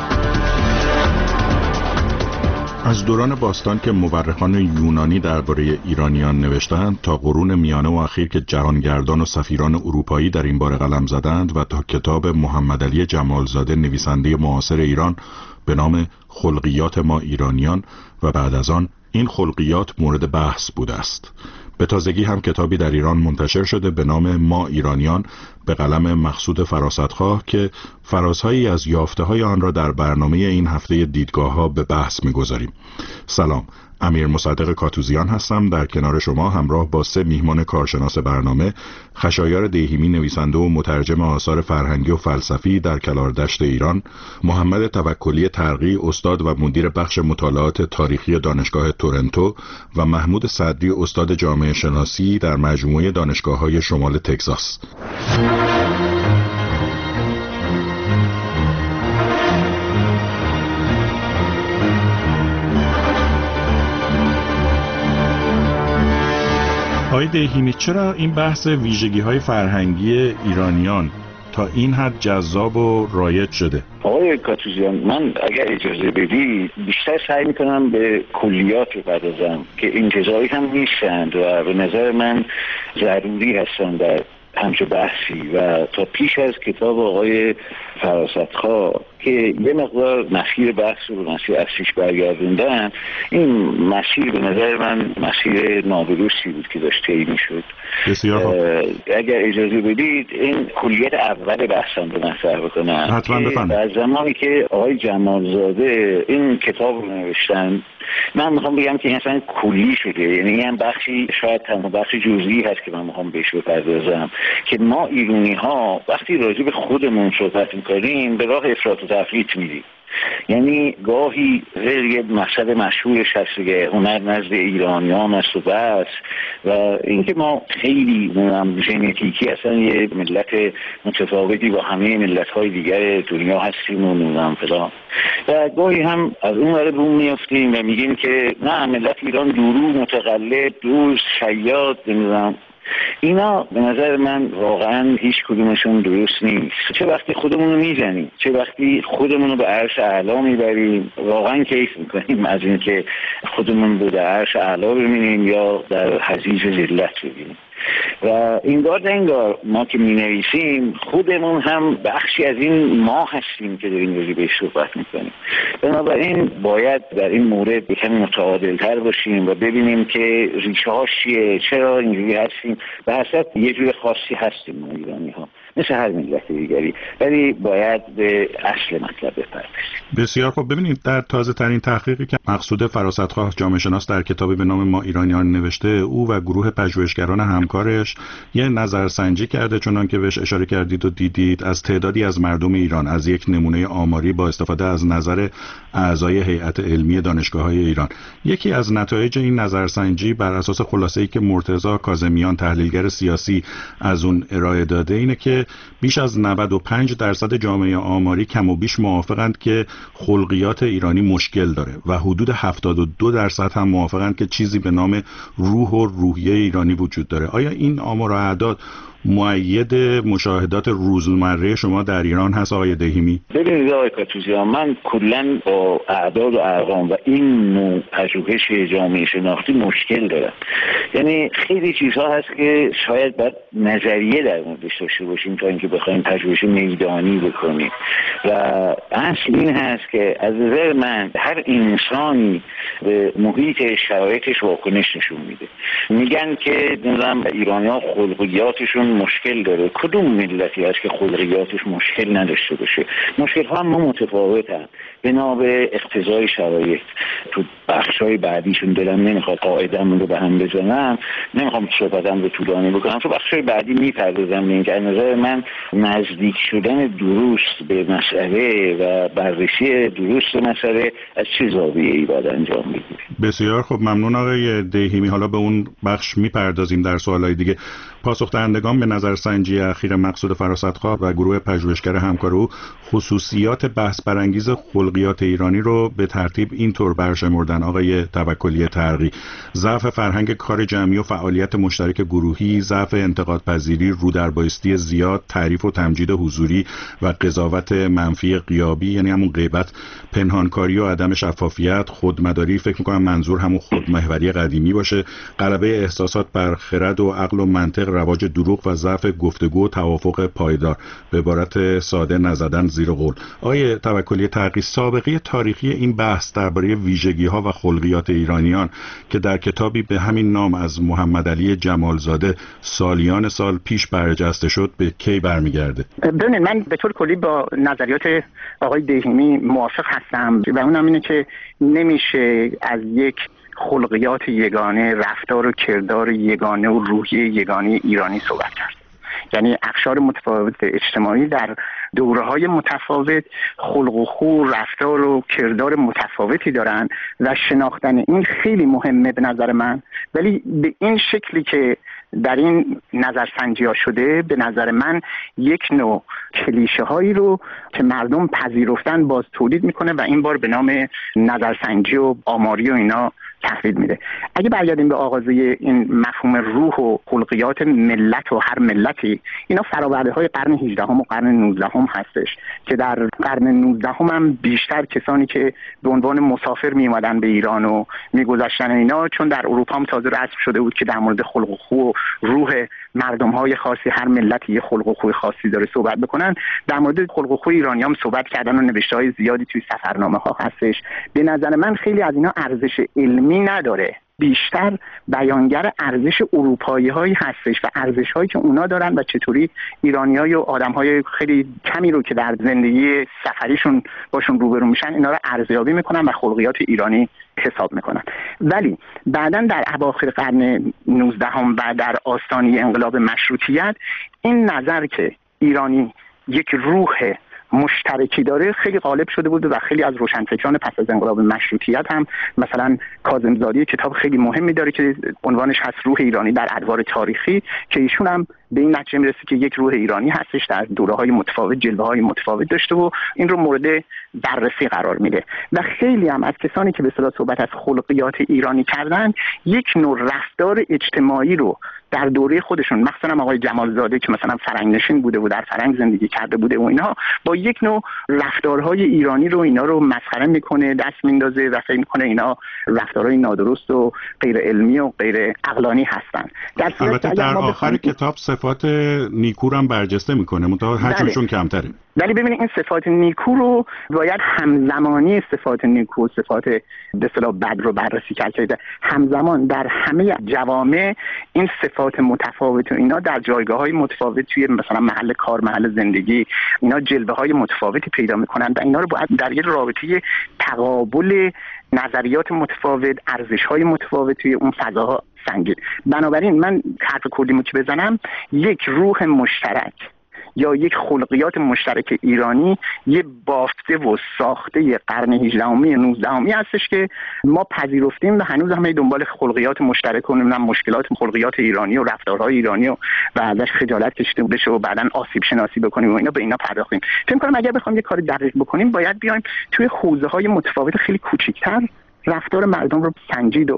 از دوران باستان که مورخان یونانی درباره ایرانیان نوشتند تا قرون میانه و اخیر که جهانگردان و سفیران اروپایی در این باره قلم زدند و تا کتاب محمد علی جمالزاده نویسنده معاصر ایران به نام خلقیات ما ایرانیان و بعد از آن این خلقیات مورد بحث بوده است. به تازگی هم کتابی در ایران منتشر شده به نام ما ایرانیان به قلم مقصود فراستخواه که فرازهایی از یافته‌های آن را در برنامه این هفته دیدگاه‌ها به بحث می‌گذاریم. سلام، امیر مصدق کاتوزیان هستم، در کنار شما همراه با سه میهمان کارشناس برنامه: خشایار دیهیمی نویسنده و مترجم آثار فرهنگی و فلسفی در کلاردشت ایران، محمد توکلی ترقی استاد و مدیر بخش مطالعات تاریخی دانشگاه تورنتو و محمود صدری استاد جامعه شناسی در مجموعه دانشگاه‌های شمال تگزاس. آقای دیهیمی، چرا این بحث ویژگی‌های فرهنگی ایرانیان تا این حد جذاب و رایج شده؟ آقای کاتوزیان، من اگر اجازه بدید بیشتر سعی میکنم به کلیات بپردازم که انتزاعی هم نیستند و به نظر من ضروری هستند در همچه بحثی و تا پیش از کتاب آقای فراستخواه که یه مقدار مسیر بحث رو مسیر اصلیش برگردوندن، این مسیر به نظر من مسیر نادرستی بود که داشت طی میشد. اگر اجازه بدید این کلیت اول بحثم رو مطرح بکنم. حتما بفرمایید. از زمانی که آقای جمالزاده این کتاب رو نوشتن، من میخوام بگم که این اصلا کلی شده، یعنی این بخشی شاید تنها بخش جزئی هست که من میخوام بهش بپردازم که ما ایرانی ها وقتی راجع به خودمون صحبت میکنیم به راه افراط و تفریط میریم. یعنی گاهی غیر یه مقصد مشهورش هست که هنر نزد ایرانیان است و بس، و اینکه ما خیلی ژنتیکی اصلا یه ملت متفاوتی با همه ملت‌های دیگر دنیا هستیم و نمیدونم فلان، و گاهی هم از اون ور بوم میافتیم و میگیم که نه ملت ایران درو متقلب دوست شیاد نمیدونم. اینا به نظر من واقعا هیچ کدومشون درست نیست. چه وقتی خودمون رو میزنیم، چه وقتی خودمون رو به عرش اعلا میبریم، واقعا کیف میکنیم از این که خودمون رو در عرش اعلا ببینیم یا در حضیض ذلت ببینیم. و اینگار انگار ما که می نویسیم خودمون هم بخشی از این ما هستیم که داریم روزی بهش صحبت میکنیم. بنابراین باید در این مورد یکم متعادل تر باشیم و ببینیم که ریشه هاش چیه، چرا اینجوری هستیم. به حسب یه جور خاصی هستیم ما ایرانی ها مثل هر ملت دیگری، ولی باید به اصل مطلب بپردازیم. بسیار خوب. ببینید در تازه ترین تحقیقی که مقصود فراستخواه جامعه شناس در کتابی به نام ما ایرانیان نوشته، او و گروه پژوهشگران همکارش یه نظرسنجی کرده، چنان که بهش اشاره کردید و دیدید، از تعدادی از مردم ایران از یک نمونه آماری با استفاده از نظر اعضای هیئت علمی دانشگاه‌های ایران. یکی از نتایج این نظرسنجی بر اساس خلاصه‌ای که مرتضی کاظمیان تحلیلگر سیاسی از اون ارائه داده اینه که بیش از نود و پنج درصد جامعه آماری کم و بیش موافقند که خلقیات ایرانی مشکل داره و حدود هفتاد و دو درصد هم موافقند که چیزی به نام روح و روحیه ایرانی وجود داره. آیا این آمار و اعداد مؤید مشاهدات روزمره شما در ایران هست آقای دهیمی؟ ببینید آقای کاتوزیان، من کلا با اعداد و ارقام و این نوع پژوهش جامعه شناختی مشکل دارم. یعنی خیلی چیزها هست که شاید باید نظریه در موردش داشته باشیم تا اینکه بخوایم پژوهش میدانی بکنیم و اصل این هست که از نظر من هر انسانی به محیط شرایطش واکنش نشون میده. میگن که نظام ایرانی‌ها خلقیاتشون مشکل داره. کدوم ملتی هست که خلقیاتش مشکل نداشته باشه؟ مشکل ها هم متفاوتن بنا به اقتضای شرایط. تو بخشای بعدیشون دلم نمیخواد قاعده‌مون رو به هم بزنم، نمیخوام صحبتم رو طولانی بکنم، تو بخشای بعدی میپردازم به اینکه از نظر من نزدیک شدن درست به مسئله و بررسی درست مسئله از چه زاویه‌ای باید انجام بگیره. بسیار خب، ممنون آقای دهیمی. حالا به اون بخش میپردازیم در سوالای دیگه. پاسخ دهندگان به نظرسنجی اخیر مقصود فراستخواه و گروه پژوهشگر همکار او خصوصیات بحث برانگیز خلقیات ایرانی رو به ترتیب اینطور برشمردن. آقای توکلی ترقی: ضعف فرهنگ کار جمعی و فعالیت مشترک گروهی، ضعف انتقادپذیری، رودربایستی زیاد، تعریف و تمجید حضوری و قضاوت منفی غیابی، یعنی همون غیبت، پنهانکاری و عدم شفافیت، خودمداری، فکر می‌کنم منظور همون خودمحوری قدیمی باشه، غلبه احساسات بر خرد و عقل و منطق، رواج دروغ و ضعف گفتگو و توافق پایدار. به عبارت ساده نزدن زیر قول. آقای توکلی ترقی، سابقه تاریخی این بحث درباره ویژگی‌ها و خلقیات ایرانیان که در کتابی به همین نام از محمد علی جمالزاده سالیان سال پیش برجسته شد به کی برمیگرده؟ ببینید، من به طور کلی با نظریات آقای دهیمی موافق هستم و اونم اینه که نمیشه از یک خلقیات یگانه، رفتار و کردار یگانه و روحیه یگانه ایرانی صحبت کرد. یعنی اقشار متفاوت اجتماعی در دوره‌های متفاوت خلق و خو، رفتار و کردار متفاوتی دارن و شناختن این خیلی مهمه به نظر من. ولی به این شکلی که در این نظرسنجی ها شده، به نظر من یک نوع کلیشه هایی رو که مردم پذیرفتن باز تولید میکنه و این بار به نام نظرسنجی و آماری و اینا تحویل میده. اگه برگردیم به آغازه این مفهوم روح و خلقیات ملت و هر ملتی، اینا فراورده های قرن هجدهم و قرن نوزدهم هستش که در قرن نوزدهم هم بیشتر کسانی که به عنوان مسافر می اومدن به ایران و میگذشتن اینا، چون در اروپا هم تازه رسم شده بود که در مورد خلق و خو و روح مردم های خاصی، هر ملتی یه خلق و خوی خاصی داره صحبت بکنن، در مورد خلق و خوی ایرانی هم صحبت کردن و نوشته های زیادی توی سفرنامه ها هستش. به نظر من خیلی از اینا ارزش علمی نداره، بیشتر بیانگر ارزش اروپایی هایی هستش و ارزش هایی که اونا دارن و چطوری ایرانی های و آدم های خیلی کمی رو که در زندگی سفریشون باشون روبرو میشن اینا رو ارزیابی میکنن و خلقیات ایرانی حساب میکنن. ولی بعداً در اواخر قرن نوزدهم و در آستانه انقلاب مشروطیت این نظر که ایرانی یک روح مشترکی داره خیلی غالب شده بود و خیلی از روشنفکران پس از انقلاب مشروطیت هم، مثلا کاظمزادی کتاب خیلی مهمی داره که عنوانش هست روح ایرانی در ادوار تاریخی، که ایشون هم به این نتیجه میرسه که یک روح ایرانی هستش در دوره‌های متفاوت، جلوه‌های متفاوت داشته و این رو مورد بررسی قرار میده. و خیلی هم از کسانی که به اصطلاح صحبت از خلقیات ایرانی کردن، یک نوع رفتار اجتماعی رو در دوره خودشون، مثلا آقای جمالزاده که مثلا فرنگ نشین بوده و در فرنگ زندگی کرده بوده و اینا، با یک نوع رفتارهای ایرانی رو اینا رو مسخره میکنه، دست میندازه و فکر میکنه اینا رفتارهای نادرست و غیر علمی و غیر عقلانی هستن. در البته در آخر کتاب صفات نیکو رو هم برجسته میکنه، منتها حجمشون کمتره. ولی ببینید این صفات نیکو رو باید همزمانی صفات نیکو و صفات به اصطلاح بد رو بررسی کرد. همزمان در همه جوامع این صفات متفاوت و اینا در جایگاه‌های متفاوت توی مثلا محل کار، محل زندگی، اینا جلوه‌های متفاوتی پیدا می‌کنن و اینا رو باید در یک رابطه تقابل نظریات متفاوت، ارزش‌های متفاوت توی اون فضاها سنجید. بنابراین من حرف کلیمو که بزنم، یک روح مشترک یا یک خلقیات مشترک ایرانی یه بافته و ساخته قرن هجدهمی نوزدهمی هستش که ما پذیرفتیم و هنوز همه دنبال خلقیات مشترک و نمیدونم مشکلات خلقیات ایرانی و رفتارهای ایرانی و ازش خجالت کشیده بشه و بعدن آسیب شناسی بکنیم و اینا به اینا پرداختیم. فکر کنم اگر بخوایم یه کار دقیق بکنیم باید بیایم توی حوزه‌های متفاوت خیلی کوچیک‌تر رفتار مردم رو سنجید و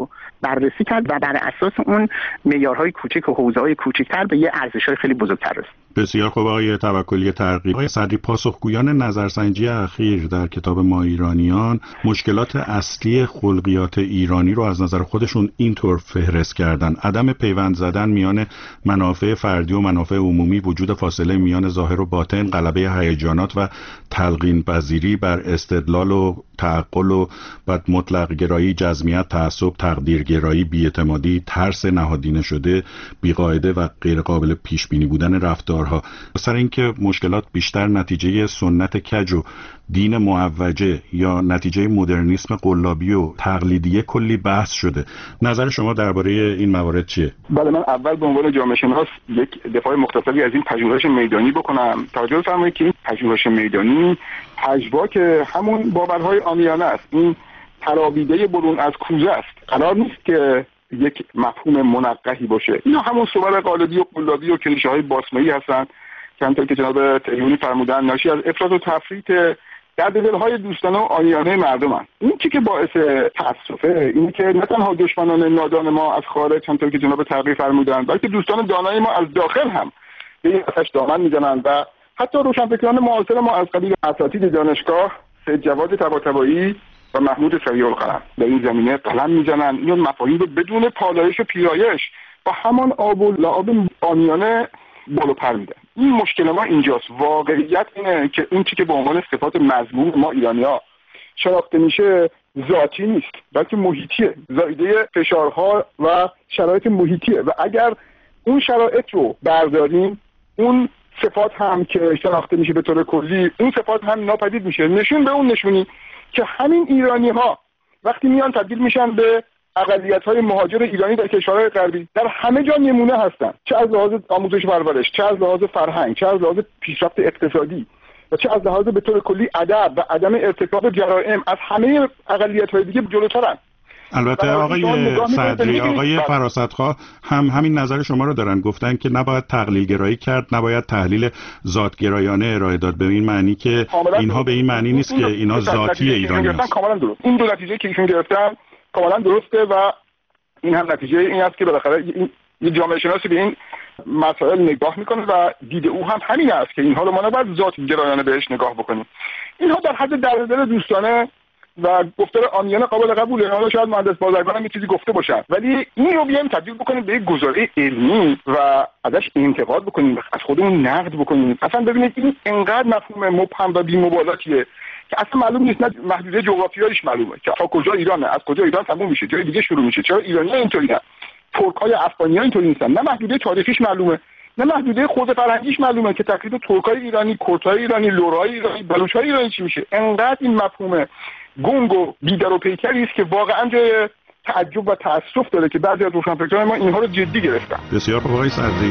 بررسی کرد و بر اساس اون معیارهای کوچک و حوزه‌های کوچکتر به یه ارزش‌های خیلی بزرگتر رسید. بسیار خوب آقای توکلی ترقی. آقای صدری، پاسخگویان نظرسنجی اخیر در کتاب ما ایرانیان مشکلات اصلی خلقیات ایرانی رو از نظر خودشون اینطور فهرست کردن: عدم پیوند زدن میان منافع فردی و منافع عمومی، وجود فاصله میان ظاهر و باطن، غلبه هیجانات و تلقین پذیری بر استدلال و تعقل و بعد مطلق گرایی، جزمیت، تعصب، تقدیرگرایی، بی‌اعتمادی، ترس نهادینه شده، بی‌قاعده و غیر قابل پیش بینی بودن رفتارها. سر اینکه مشکلات بیشتر نتیجه سنت کج و دین معوجه یا نتیجه مدرنیسم قلابی و تقلیدیه کلی بحث شده. نظر شما درباره این موارد چیه؟ بله، من اول به عنوان جامعه شناس یک دفاع مختصری از این پژوهش میدانی بکنم. توجه فرمایید که این پژوهش میدانی پژواک همون باورهای عامیانه است. این تراویده برون از کوزه است. قرار نیست که یک مفهوم منقحی باشه. اینا همون صور قالبی و قلابی و کلیشه‌های باسمایی هستند که همونطور که جناب تریونی فرمودن ناشی از افراط و تفریط در دلهای دوستانه و عامیانه مردم هست. این چی که باعث تأسفه اینه که نه تنها دشمنان نادان ما از خارج همونطور که جناب ترقی فرمودن، بلکه دوستان دانای ما از داخل هم به این آتش دامن میزنند و حتی روشنفکران معاصر ما از قبیل اساتید دانشگاه سید جواد طباطبایی و محمود صحیح القلم در این زمینه قلم میزنن. این مفاهیم رو بدون پالایش و پیرایش با همان آب و لعاب عامیانه بالا پر میدن. این مشکل ما اینجاست. واقعیت اینه که این چیزی که به عنوان صفات مذموم ما ایرانی‌ها شناخته میشه ذاتی نیست، بلکه محیطیه، زایده فشارها و شرایط محیطیه و اگر اون شرایط رو برداریم، اون صفات هم که شناخته میشه به طور کلی، اون صفات هم ناپدید میشه. نشون به اون نشونی که همین ایرانی‌ها وقتی میان تبدیل میشن به اقلیت‌های مهاجر ایرانی در کشورهای غربی، در همه جا نمونه هستن، چه از لحاظ آموزش و پرورش، چه از لحاظ فرهنگ، چه از لحاظ پیشرفت اقتصادی و چه از لحاظ به طور کلی ادب و عدم ارتکاب جرائم، از همه اقلیت‌های دیگه جلوترن. البته آقای صدری، آقای فراستخواه هم همین نظر شما رو دارن، گفتن که نباید تقلیل گرایی کرد، نباید تحلیل ذاتگرایانه ارائه داد، به این معنی که اینها به این معنی نیست که اینا ذاتی ایرانی هست. کاملا درست. این دو نتیجه که ایشون گرفتن کاملا درسته و این هم نتیجه این است که بالاخره یه جامعه شناسی به این مسائل نگاه میکنه و دید او هم همین است که اینها رو ما نباید ذاتگرایانه بهش نگاه بکنیم. اینها در حد درد دوستانه و گفتار عامیانه قابل قبوله. حالا شاید مهندس بازرگان هم یه چیزی گفته باشن، ولی این رو بیایم تبدیل بکنیم به یک گزاره علمی و ازش انتقاد بکنیم، از خودمون نقد بکنیم. اصلا ببینید این انقدر مفهوم مبهم و بی‌مبالاتیه که اصلا معلوم نیست، نه محدوده جغرافیاییش معلومه که تا کجا ایرانه، از کجا ایران تموم میشه، جای دیگه شروع میشه. چرا ایرانی‌ها اینطوریه، ترک‌های افغانی‌ها اینطوری نیستن. نه محدوده تاریخیش معلومه، نه محدوده خود فرهنگیش معلومه که تقریبا ترک‌های ایرانی، کردهای ایرانی، لورهای ایرانی، بلوچ‌های ایرانی چی میشه. انقدر این مفهوم گنگ و بی‌در و پیکری است که واقعا جای تعجب و تأسف داره که بعضی از روشنفکران ما اینها رو جدی گرفتن. بسیار خوب آقای صدری.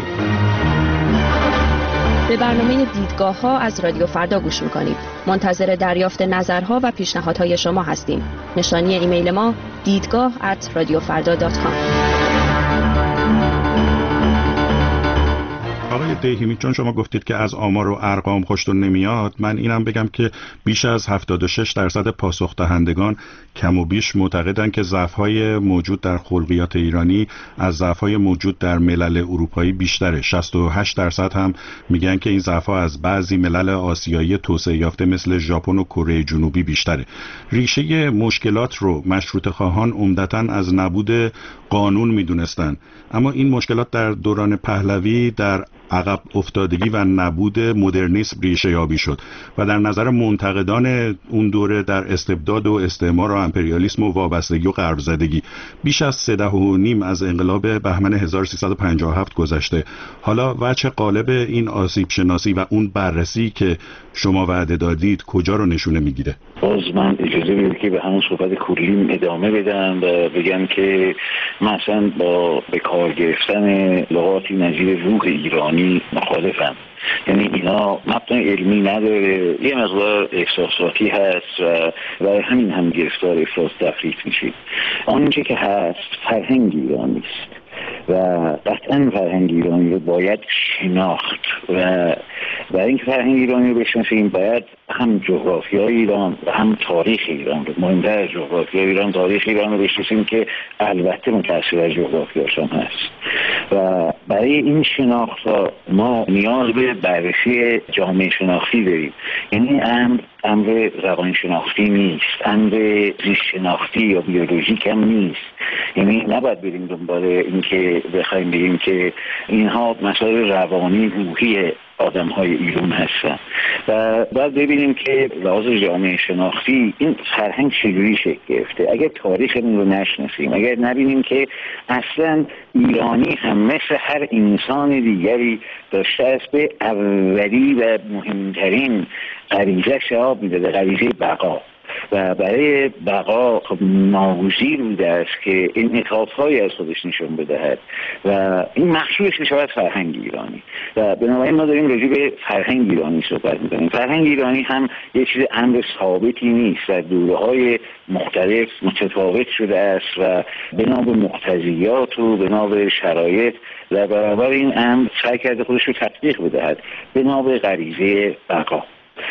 به برنامه دیدگاه ها از رادیو فردا گوش میکنید. منتظر دریافت نظرها و پیشنهادهای شما هستیم. نشانی ایمیل ما دیدگاه ات رادیو فردا دات کام. آقای دیهیمی، چون شما گفتید که از آمار و ارقام خوشتون نمیاد، من اینم بگم که بیش از هفتاد و شش درصد پاسخ دهندگان کم و بیش معتقدند که ضعف‌های موجود در خلقیات ایرانی از ضعف‌های موجود در ملل اروپایی بیشتره. شصت و هشت درصد هم میگن که این ضعف‌ها از بعضی ملل آسیایی توسعه یافته مثل ژاپن و کره جنوبی بیشتره. ریشه مشکلات رو مشروطه خواهان عمدتاً از نبود قانون میدونستن، اما این مشکلات در دوران پهلوی در عقب افتادگی و نبود مدرنیسم ریشه یابی شد و در نظر منتقدان اون دوره در استبداد و استعمار و امپریالیسم و وابستگی و غرب زدگی. بیش از سه دهه و نیم از انقلاب بهمن هزار و سیصد و پنجاه و هفت گذشته. حالا وجه قالب این آسیب شناسی و اون بررسی که شما وعده دادید کجا رو نشونه میگیره؟ باز من اجازه بدید که به همون صحبت کلیم ادامه بدم و بگم که مثلا با به کار گرفتن لغاتی نظیر روح ایرانی مخالفم. یعنی اینا مبنای علمی نداره، یه مقدار احساساتی هست و برای همین هم گرفتار افراط تفریط میشه. آنچه که هست فرهنگ ایرانی است و قطعا فرهنگ ایرانی رو باید شناخت و برای اینکه فرهنگ ایرانی رو بشناسیم باید هم جغرافیای ایران و هم تاریخ ایران رو، مهمتر از جغرافیای ایران تاریخ ایران رو بشناسیم که البته متأثر از جغرافیاش هم هست. و برای این شناخت ما نیاز به بررسی جامعه شناختی داریم. یعنی امر امر روان شناختی نیست، امر زیست شناختی یا بیولوژیک هم نیست. یعنی نباید بریم دنبال اینکه بخوایم بگیم که اینها مسائل روانی روحی آدم های ایران هستن و باید ببینیم که لحاظ جامعه شناختی این فرهنگ چجوری شکل گرفته. اگر تاریخمون رو نشناسیم، اگر نبینیم که اصلا ایرانی هم مثل هر انسان دیگری داشته است به اولی و مهمترین غریزه شهاب میداده، غریزه بقا، و برای بقا خب ناگزیر بوده است که انعطاف‌هایی از خودش نشون بدهد و این مخشوش میشود فرهنگ ایرانی. و بنابراین ما داریم راجع به فرهنگ ایرانی صحبت می‌کنیم. فرهنگ ایرانی هم یک چیز امر ثابتی نیست و دوره‌های مختلف متفاوت شده است و بنا به مقتضیات و بنا به شرایط و برابر این امر سعی کرده خودش رو تطبیق بدهد بنا به غریزه بقا.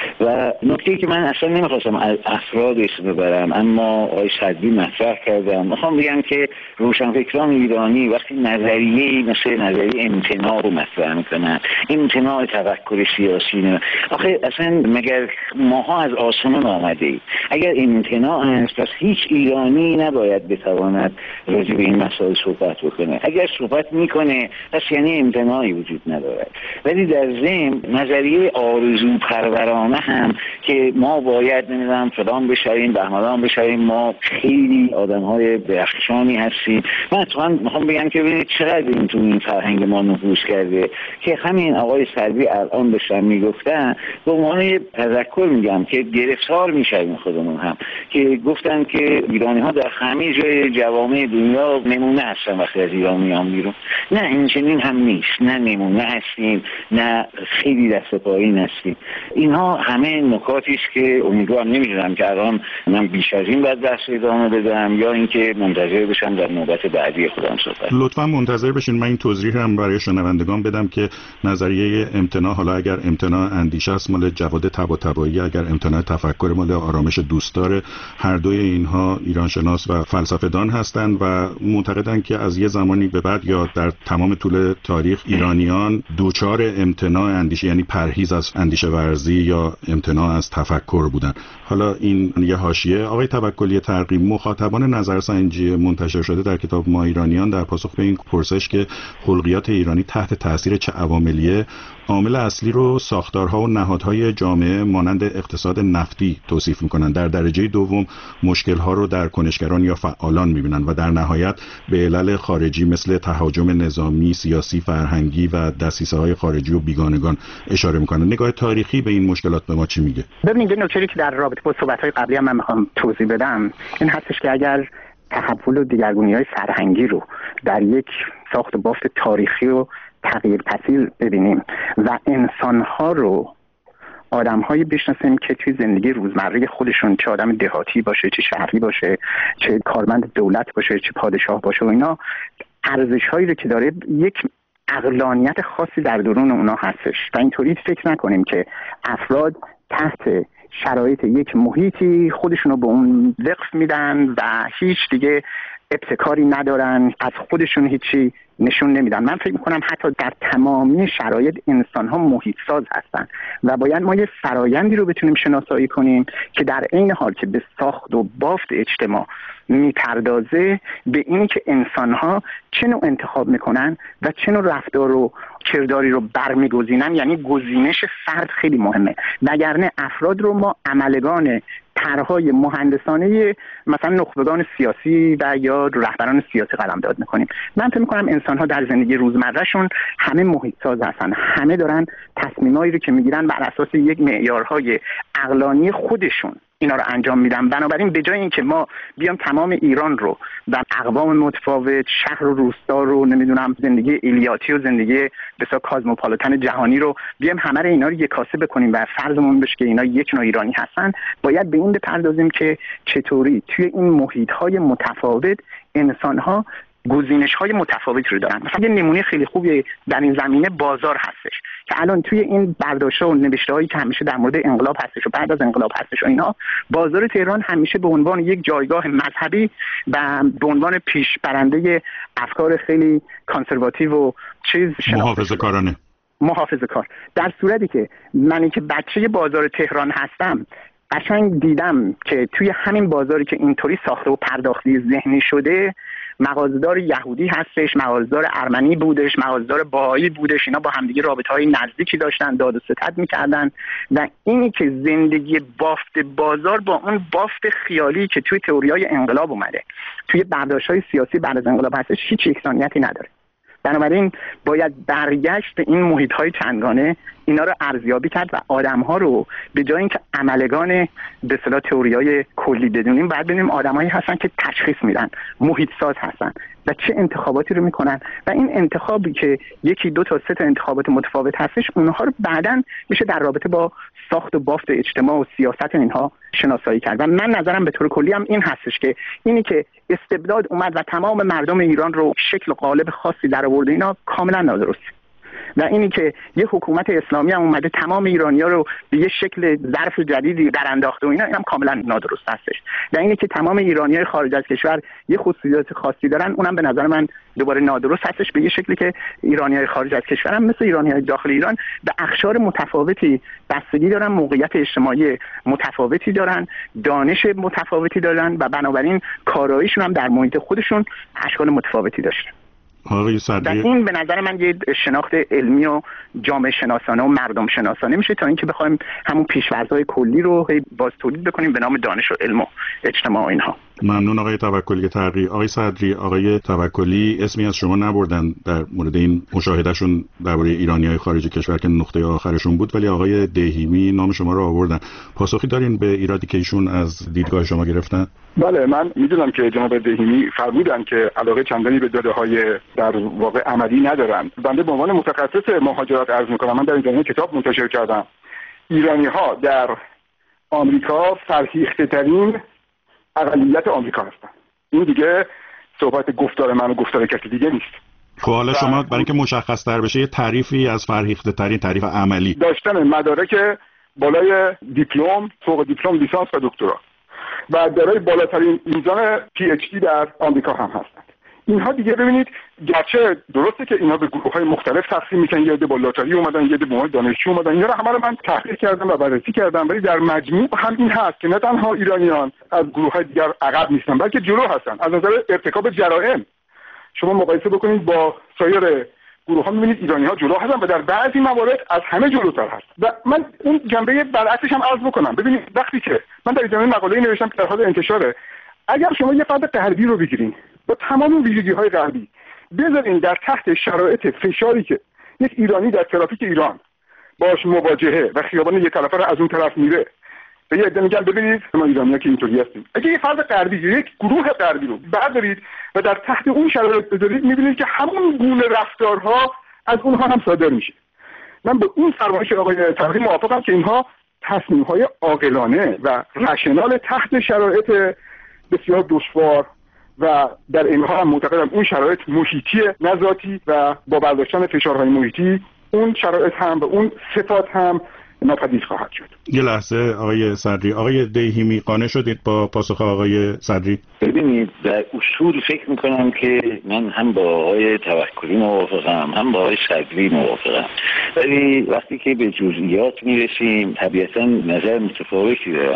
و نکته‌ای که من اصلا نمیخواستم از افراد اسم ببرم اما آقای صدری مطرح کردم، میخوام بگم که روشنفکران ایرانی وقتی نظریه مثل نظریه امتناع رو مطرح میکنن، امتناع تفکر سیاسی نه، آخه اصلا مگر ماها از آسمان آمده ایم؟ اگر امتناع هست پس هیچ ایرانی نباید بتواند راجع به این مسائل صحبت بکنه. اگر صحبت میکنه پس یعنی امتناعی وجود ندارد. ولی در ضمن نظریه آرزو پرورانه هم که ما باید نمیدونم فلان بشویم بهمدان بشویم، ما خیلی آدم های درخشانی هستیم. من اتفاقا میخوام بگم که ببینید چقدر این تو این فرهنگ ما نفوذ کرده که همین آقای صدری الان داشتن میگفتن به عنوان تذکر میگم که گرفتار میشیم خودمون هم که گفتن که ایرانی ها در همه جای جوامع دنیا نمونه هستن وقتی از ایران میان بیرون. نه این چنین هم نیست، نه نمونه هستیم نه خیلی دست پایین هستیم. اینها همه نکاتی است که امیدوارم نمیدونم که الان من بیش از این بعد بحث ادامه بدم یا اینکه منتظر بشم در نوبت بعدی خودم صحبت. لطفا منتظر بشین. من این توضیح هم برای شنوندگان بدم که نظریه امتناع، حالا اگر امتناع اندیشه است مال جواد طباطبایی، اگر امتناع تفکر مال آرامش دوستدار، هر دوی اینها ایرانشناس و فلسفه‌دان هستند و معتقدند که از یه زمانی به بعد یا در تمام طول تاریخ ایرانیان دوچار امتناع اندیشه یعنی پرهیز از اندیشه ورزی یا امتناع از تفکر بودن. حالا این یه حاشیه. آقای توکلی ترقی، مخاطبان نظرسنجی منتشر شده در کتاب ما ایرانیان در پاسخ به این پرسش که خلقیات ایرانی تحت تاثیر چه عواملیه، عامل اصلی رو ساختارها و نهادهای جامعه مانند اقتصاد نفتی توصیف میکنن، در درجه دوم مشکلها رو در کنشگران یا فعالان میبینن و در نهایت به علل خارجی مثل تهاجم نظامی، سیاسی، فرهنگی و دسیسه‌های خارجی و بیگانگان اشاره میکنن. نگاه تاریخی به این مشکلات به ما چی میگه؟ ببینید یه نکته‌ای که در رابطه با صحبت‌های قبلی هم من میخوام توضیح بدم این هستش که اگر تحول و دیگرگونی‌های فرهنگی رو در یک ساخت و بافت تاریخی و تغییر پذیر ببینیم و انسان‌ها رو آدم‌هایی بشناسیم که توی زندگی روزمره خودشون چه آدم دهاتی باشه، چه شهری باشه، چه کارمند دولت باشه، چه پادشاه باشه و اینا، ارزش‌هایی رو که داره یک عقلانیت خاصی در درون اونا هستش و اینطوری فکر نکنیم که افراد تحت شرایط یک محیطی خودشونو به اون وقف میدن و هیچ دیگه ابتکاری ندارن، از خودشون هیچی نشون نمیدن. من فکر میکنم حتی در تمامی شرایط انسان ها محیط ساز هستن و باید ما یه فرایندی رو بتونیم شناسایی کنیم که در عین حال که به ساخت و بافت اجتماع میپردازه به این که انسان ها چه نوع انتخاب میکنن و چه نوع رفتار و کرداری رو برمیگزینن. یعنی گزینش فرد خیلی مهمه، وگرنه افراد رو ما عملگان طرحهای مهندسانه مثلا نخبگان سیاسی و یا رهبران سیاسی قلمداد میکنیم. من فکر میکنم انسان ها در زندگی روزمرهشون همه محیط ساز هستن، همه دارن تصمیمایی رو که میگیرن بر اساس یک معیارهای عقلانی خودشون اینا رو انجام میدن. بنابراین به جای اینکه ما بیام تمام ایران رو و اقوام متفاوت، شهر و روستا رو، نمیدونم زندگی ایلیاتی و زندگی بسیار کازموپالیتن جهانی رو بیام همه رو اینا رو یکاسه بکنیم و فرضمون بشه که اینا یک نوع ایرانی هستن، باید به این بپردازیم که چطوری توی این محیط‌های متفاوت انسان‌ها گزینش‌های متفاوتی رو دارن. مثلا یه نمونه خیلی خوبی در این زمینه بازار هستش که الان توی این برداشت‌ها و نوشته‌هایی که همیشه در مورد انقلاب هستش و بعد از انقلاب هستش و اینا، بازار تهران همیشه به عنوان یک جایگاه مذهبی و به عنوان پیشبرنده افکار خیلی کانسرواتیو و چیز محافظه‌کارانه محافظه‌کار. در صورتی که منی که بچه بازار تهران هستم قشنگ دیدم که توی همین بازاری که اینطوری ساخته و پرداختی ذهنی شده، مغازه‌دار یهودی هستش، مغازه‌دار ارمنی بودش، مغازه‌دار بهایی بودش، اینا با همدیگه رابطه‌های نزدیکی داشتن، داد و ستد می‌کردن و اینی که زندگی بافت بازار با اون بافت خیالی که توی تئوری‌های انقلاب اومده، توی برداشت‌های سیاسی بعد از انقلاب هستش، هیچ یکسانیتی نداره. بنابراین باید برگشت به این محیط‌های چندگانه اینا رو ارزیابی کرد و آدم‌ها رو به جای اینکه عملگان به اصطلاح تئوری‌های کلی بدونیم، بعد ببینیم آدمایی هستن که تشخیص میدن، محیط ساز هستن و چه انتخاباتی رو میکنن و این انتخابی که یکی دو تا سه تا انتخابات متفاوت هستش، اونها رو بعداً میشه در رابطه با ساخت و بافت اجتماع و سیاست اینها شناسایی کرد. و من نظرم به طور کلی هم این هستش که اینی که استبداد اومد و تمام مردم ایران رو شکل و قالب خاصی در آورد، اینا کاملا نادرست. و اینی که یه حکومت اسلامی هم اومده تمام ایرانی‌ها رو به یه شکل ظرف جدیدی در انداخته و اینا، اینم کاملا نادرست هستش. و اینی که تمام ایرانی‌های خارج از کشور یه خصوصیات خاصی دارن، اونم به نظر من دوباره نادرست هستش، به یه شکلی که ایرانی‌های خارج از کشور هم مثل ایرانی‌های داخل ایران به اقشار متفاوتی بستگی دارن، موقعیت اجتماعی متفاوتی دارن، دانش متفاوتی دارن و بنابراین کاراییشون هم در محیط خودشون اشکال متفاوتی داشته. آقای صدری، این به نظر من یه شناخت علمی و جامعه شناسانه و مردم شناسانه میشه تا اینکه بخوایم همون پیش‌فرض‌های کلی رو باز تولید بکنیم به نام دانش و علم و اجتماع اینها. ممنون آقای توکلی تقی. آقای صدری، آقای توکلی اسمی از شما نبردن در مورد این مشاهدهشون درباره ایرانی‌های خارج کشور که نقطه آخرشون بود، ولی آقای دهیمی نام شما رو آوردن. پاسخی دارین به ایرادی که ایشون از دیدگاه شما گرفتن؟ بله، من میدونم که جناب دهیمی فرمودن که علاقه چندانی به داده‌های در واقع عملی ندارن. بنده به عنوان متخصص مهاجرت عرض می‌کنم، من در این زمینه کتاب منتشر کردم. ایرانی‌ها در آمریکا فرهیخته‌ترین اقلیت آمریکا هستن. این دیگه صحبت گفتار من و گفتار کسی دیگه نیست. خب حالا شما برای اینکه مشخص تر بشه یه تعریفی از فرهیخته ترین، تعریف عملی، داشتن مدارک بالای دیپلم، فوق دیپلم، لیسانس و دکترا و دارای بالاترین میزان پی اچ دی در آمریکا هم هستند. اینها دیگه ببینید، گرچه درسته که اینا به گروه‌های مختلف تقسیم میشن، یه عده با لاتاری اومدن، یه عده به عنوان دانشجو اومدن، اینا رو همه رو من تحقیق کردم و بررسی کردم، ولی در مجموع هم این هست که نه تنها ایرانیان از گروه‌های دیگر عقب نیستن، بلکه جلو هستن از نظر ارتکاب جرائم. شما مقایسه بکنید با سایر گروه‌ها، می‌بینید ایرانی‌ها جلو هستن و در بعضی موارد از همه جلوتر هست. و من اون جنبه برعکسش هم عرض بکنم. ببینید وقتی که من در این مقاله نوشتم که در حال انتشاره، اگر شما یه فرد غربی رو بگیرین با تمام ویژگی‌های غربی بذارین در تحت شرایط فشاری که یک ایرانی در ترافیک ایران باش مواجهه و خیابان یک طرفه رو از اون طرف میره و یه عده میگن ببینید ما ایرانی‌ها که اینطوری هستیم، اگه یه فرد غربی، یک گروه غربی رو بردارید و در تحت اون شرایط بذارید، میبینید که همون گونه رفتارها از اونها هم صادر میشه. من با این فرمایش آقای تقی موافقم که اینها تصمیم‌های عاقلانه و رشنال تحت شرایط بسیار دشوار و در این حال هم معتقدم اون شرایط محیطی نه ذاتی و با برداشتن فشارهای محیطی اون شرایط هم و اون صفات هم ناپدید خواهد شد. یه لحظه آقای صدری، آقای دهیمی قانع شدید با پاسخ آقای صدری؟ ببینید، در اصول فکر میکنم که من هم با آقای توکلی موافقم هم با آقای صدری موافقم، ولی وقتی که به جزئیات میرسیم طبیعتا نظر متفاوتی دارم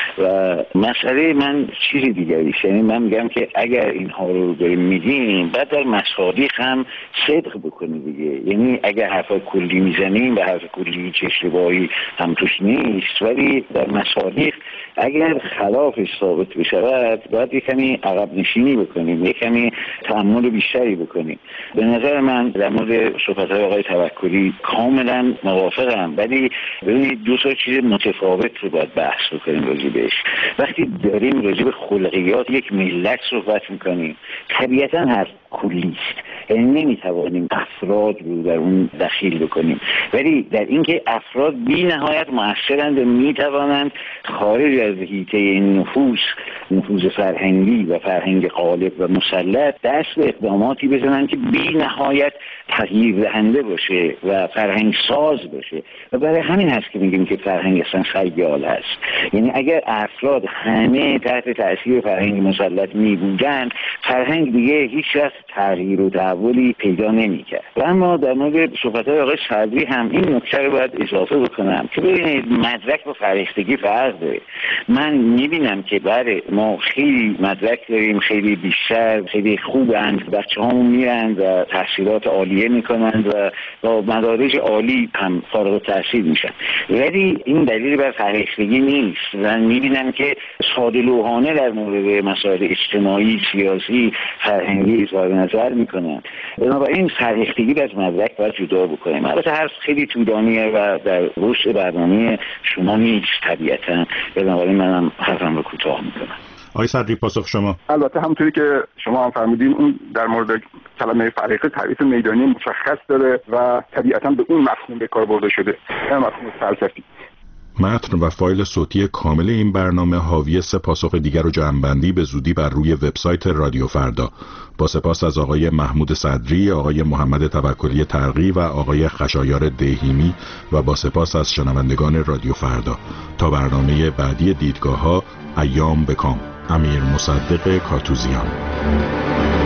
و مسئله من چیزی دیگری است. یعنی من میگم که اگر اینها رو داریم میگیم بعد در مصادیق هم صدق بکنیم دیگه. یعنی اگر حرف کلی میزنیم و حرف کلی هیچ اشتباهی هم توش نیست، ولی در مصادیق اگر خلافش ثابت بشود باید یک کمی عقب نشینی بکنیم، یک کمی تأمل بیشتری بکنیم. به نظر من در مورد صحبت‌های آقای توکلی کاملا موافقم، ولی ببینید دو تا چیز متفاوت رو باید بحث بکنیم راجع بهش. وقتی داریم راجع به خلقیات یک ملت صحبت میکنیم طبیعتا هست کلی است، یعنی نمیتوانیم افراد رو در اون دخیل بکنیم، ولی در اینکه افراد بی نهایت موثرند و میتوانند خارج از حیطه این نفوذ نفوذ فرهنگی و فرهنگ غالب و مسلط دست به اقداماتی بزنند که بی نهایت تغییر دهنده باشه و فرهنگ ساز باشه و برای همین هست که میگیم که فرهنگ اصلا سیال هست. یعنی اگر افراد همه تحت تأثیر فرهنگ مسلط می بودن، فرهنگ دیگه هیچ وقت تغییر و تحولی پیدا نمی‌کرد. و اما در مورد صحبت‌های آقای صدری هم این نکته رو باید اضافه بکنم که ببینید مدرک و فرهیختگی فرق داره. من می‌بینم که برای ما خیلی مدرک داریم، خیلی بیشتر، خیلی خوبند، بچه‌هامون میرن و تحصیلات عالیه میکنن و با مدارج عالی هم فارغ التحصیل میشن، ولی این دلیل بر فرهیختگی نیست. من می‌بینم که ساده لوحانه در مورد مسائل اجتماعی، سیاسی، فرهنگی اظهار نظر میکنن. بنابراین فرهیختگی از مدرک باید جدا بکنیم. البته هر خیلی طولانیه و در رشد برنامه شما نیست طبیعتا، بنابراین منم حرفم رو کوتاه میکنم. آقای صدری پاسخ شما. البته همونطوری که شما هم فرمودین اون در مورد کلمه فرهیخته تعریف میدانی مشخص داره و طبیعتا به اون مفهوم به کار برده شده، نه مفهوم فلسفی. متن و فایل صوتی کامل این برنامه حاوی سه پاسخ دیگر و جمع‌بندی به زودی بر روی وبسایت رادیو فردا. با سپاس از آقای محمود صدری، آقای محمد توکلی ترقی و آقای خشایار دهیمی و با سپاس از شنوندگان رادیو فردا. تا برنامه بعدی دیدگاه‌ها، ایام بکام. امیر مصدق کاتوزیان.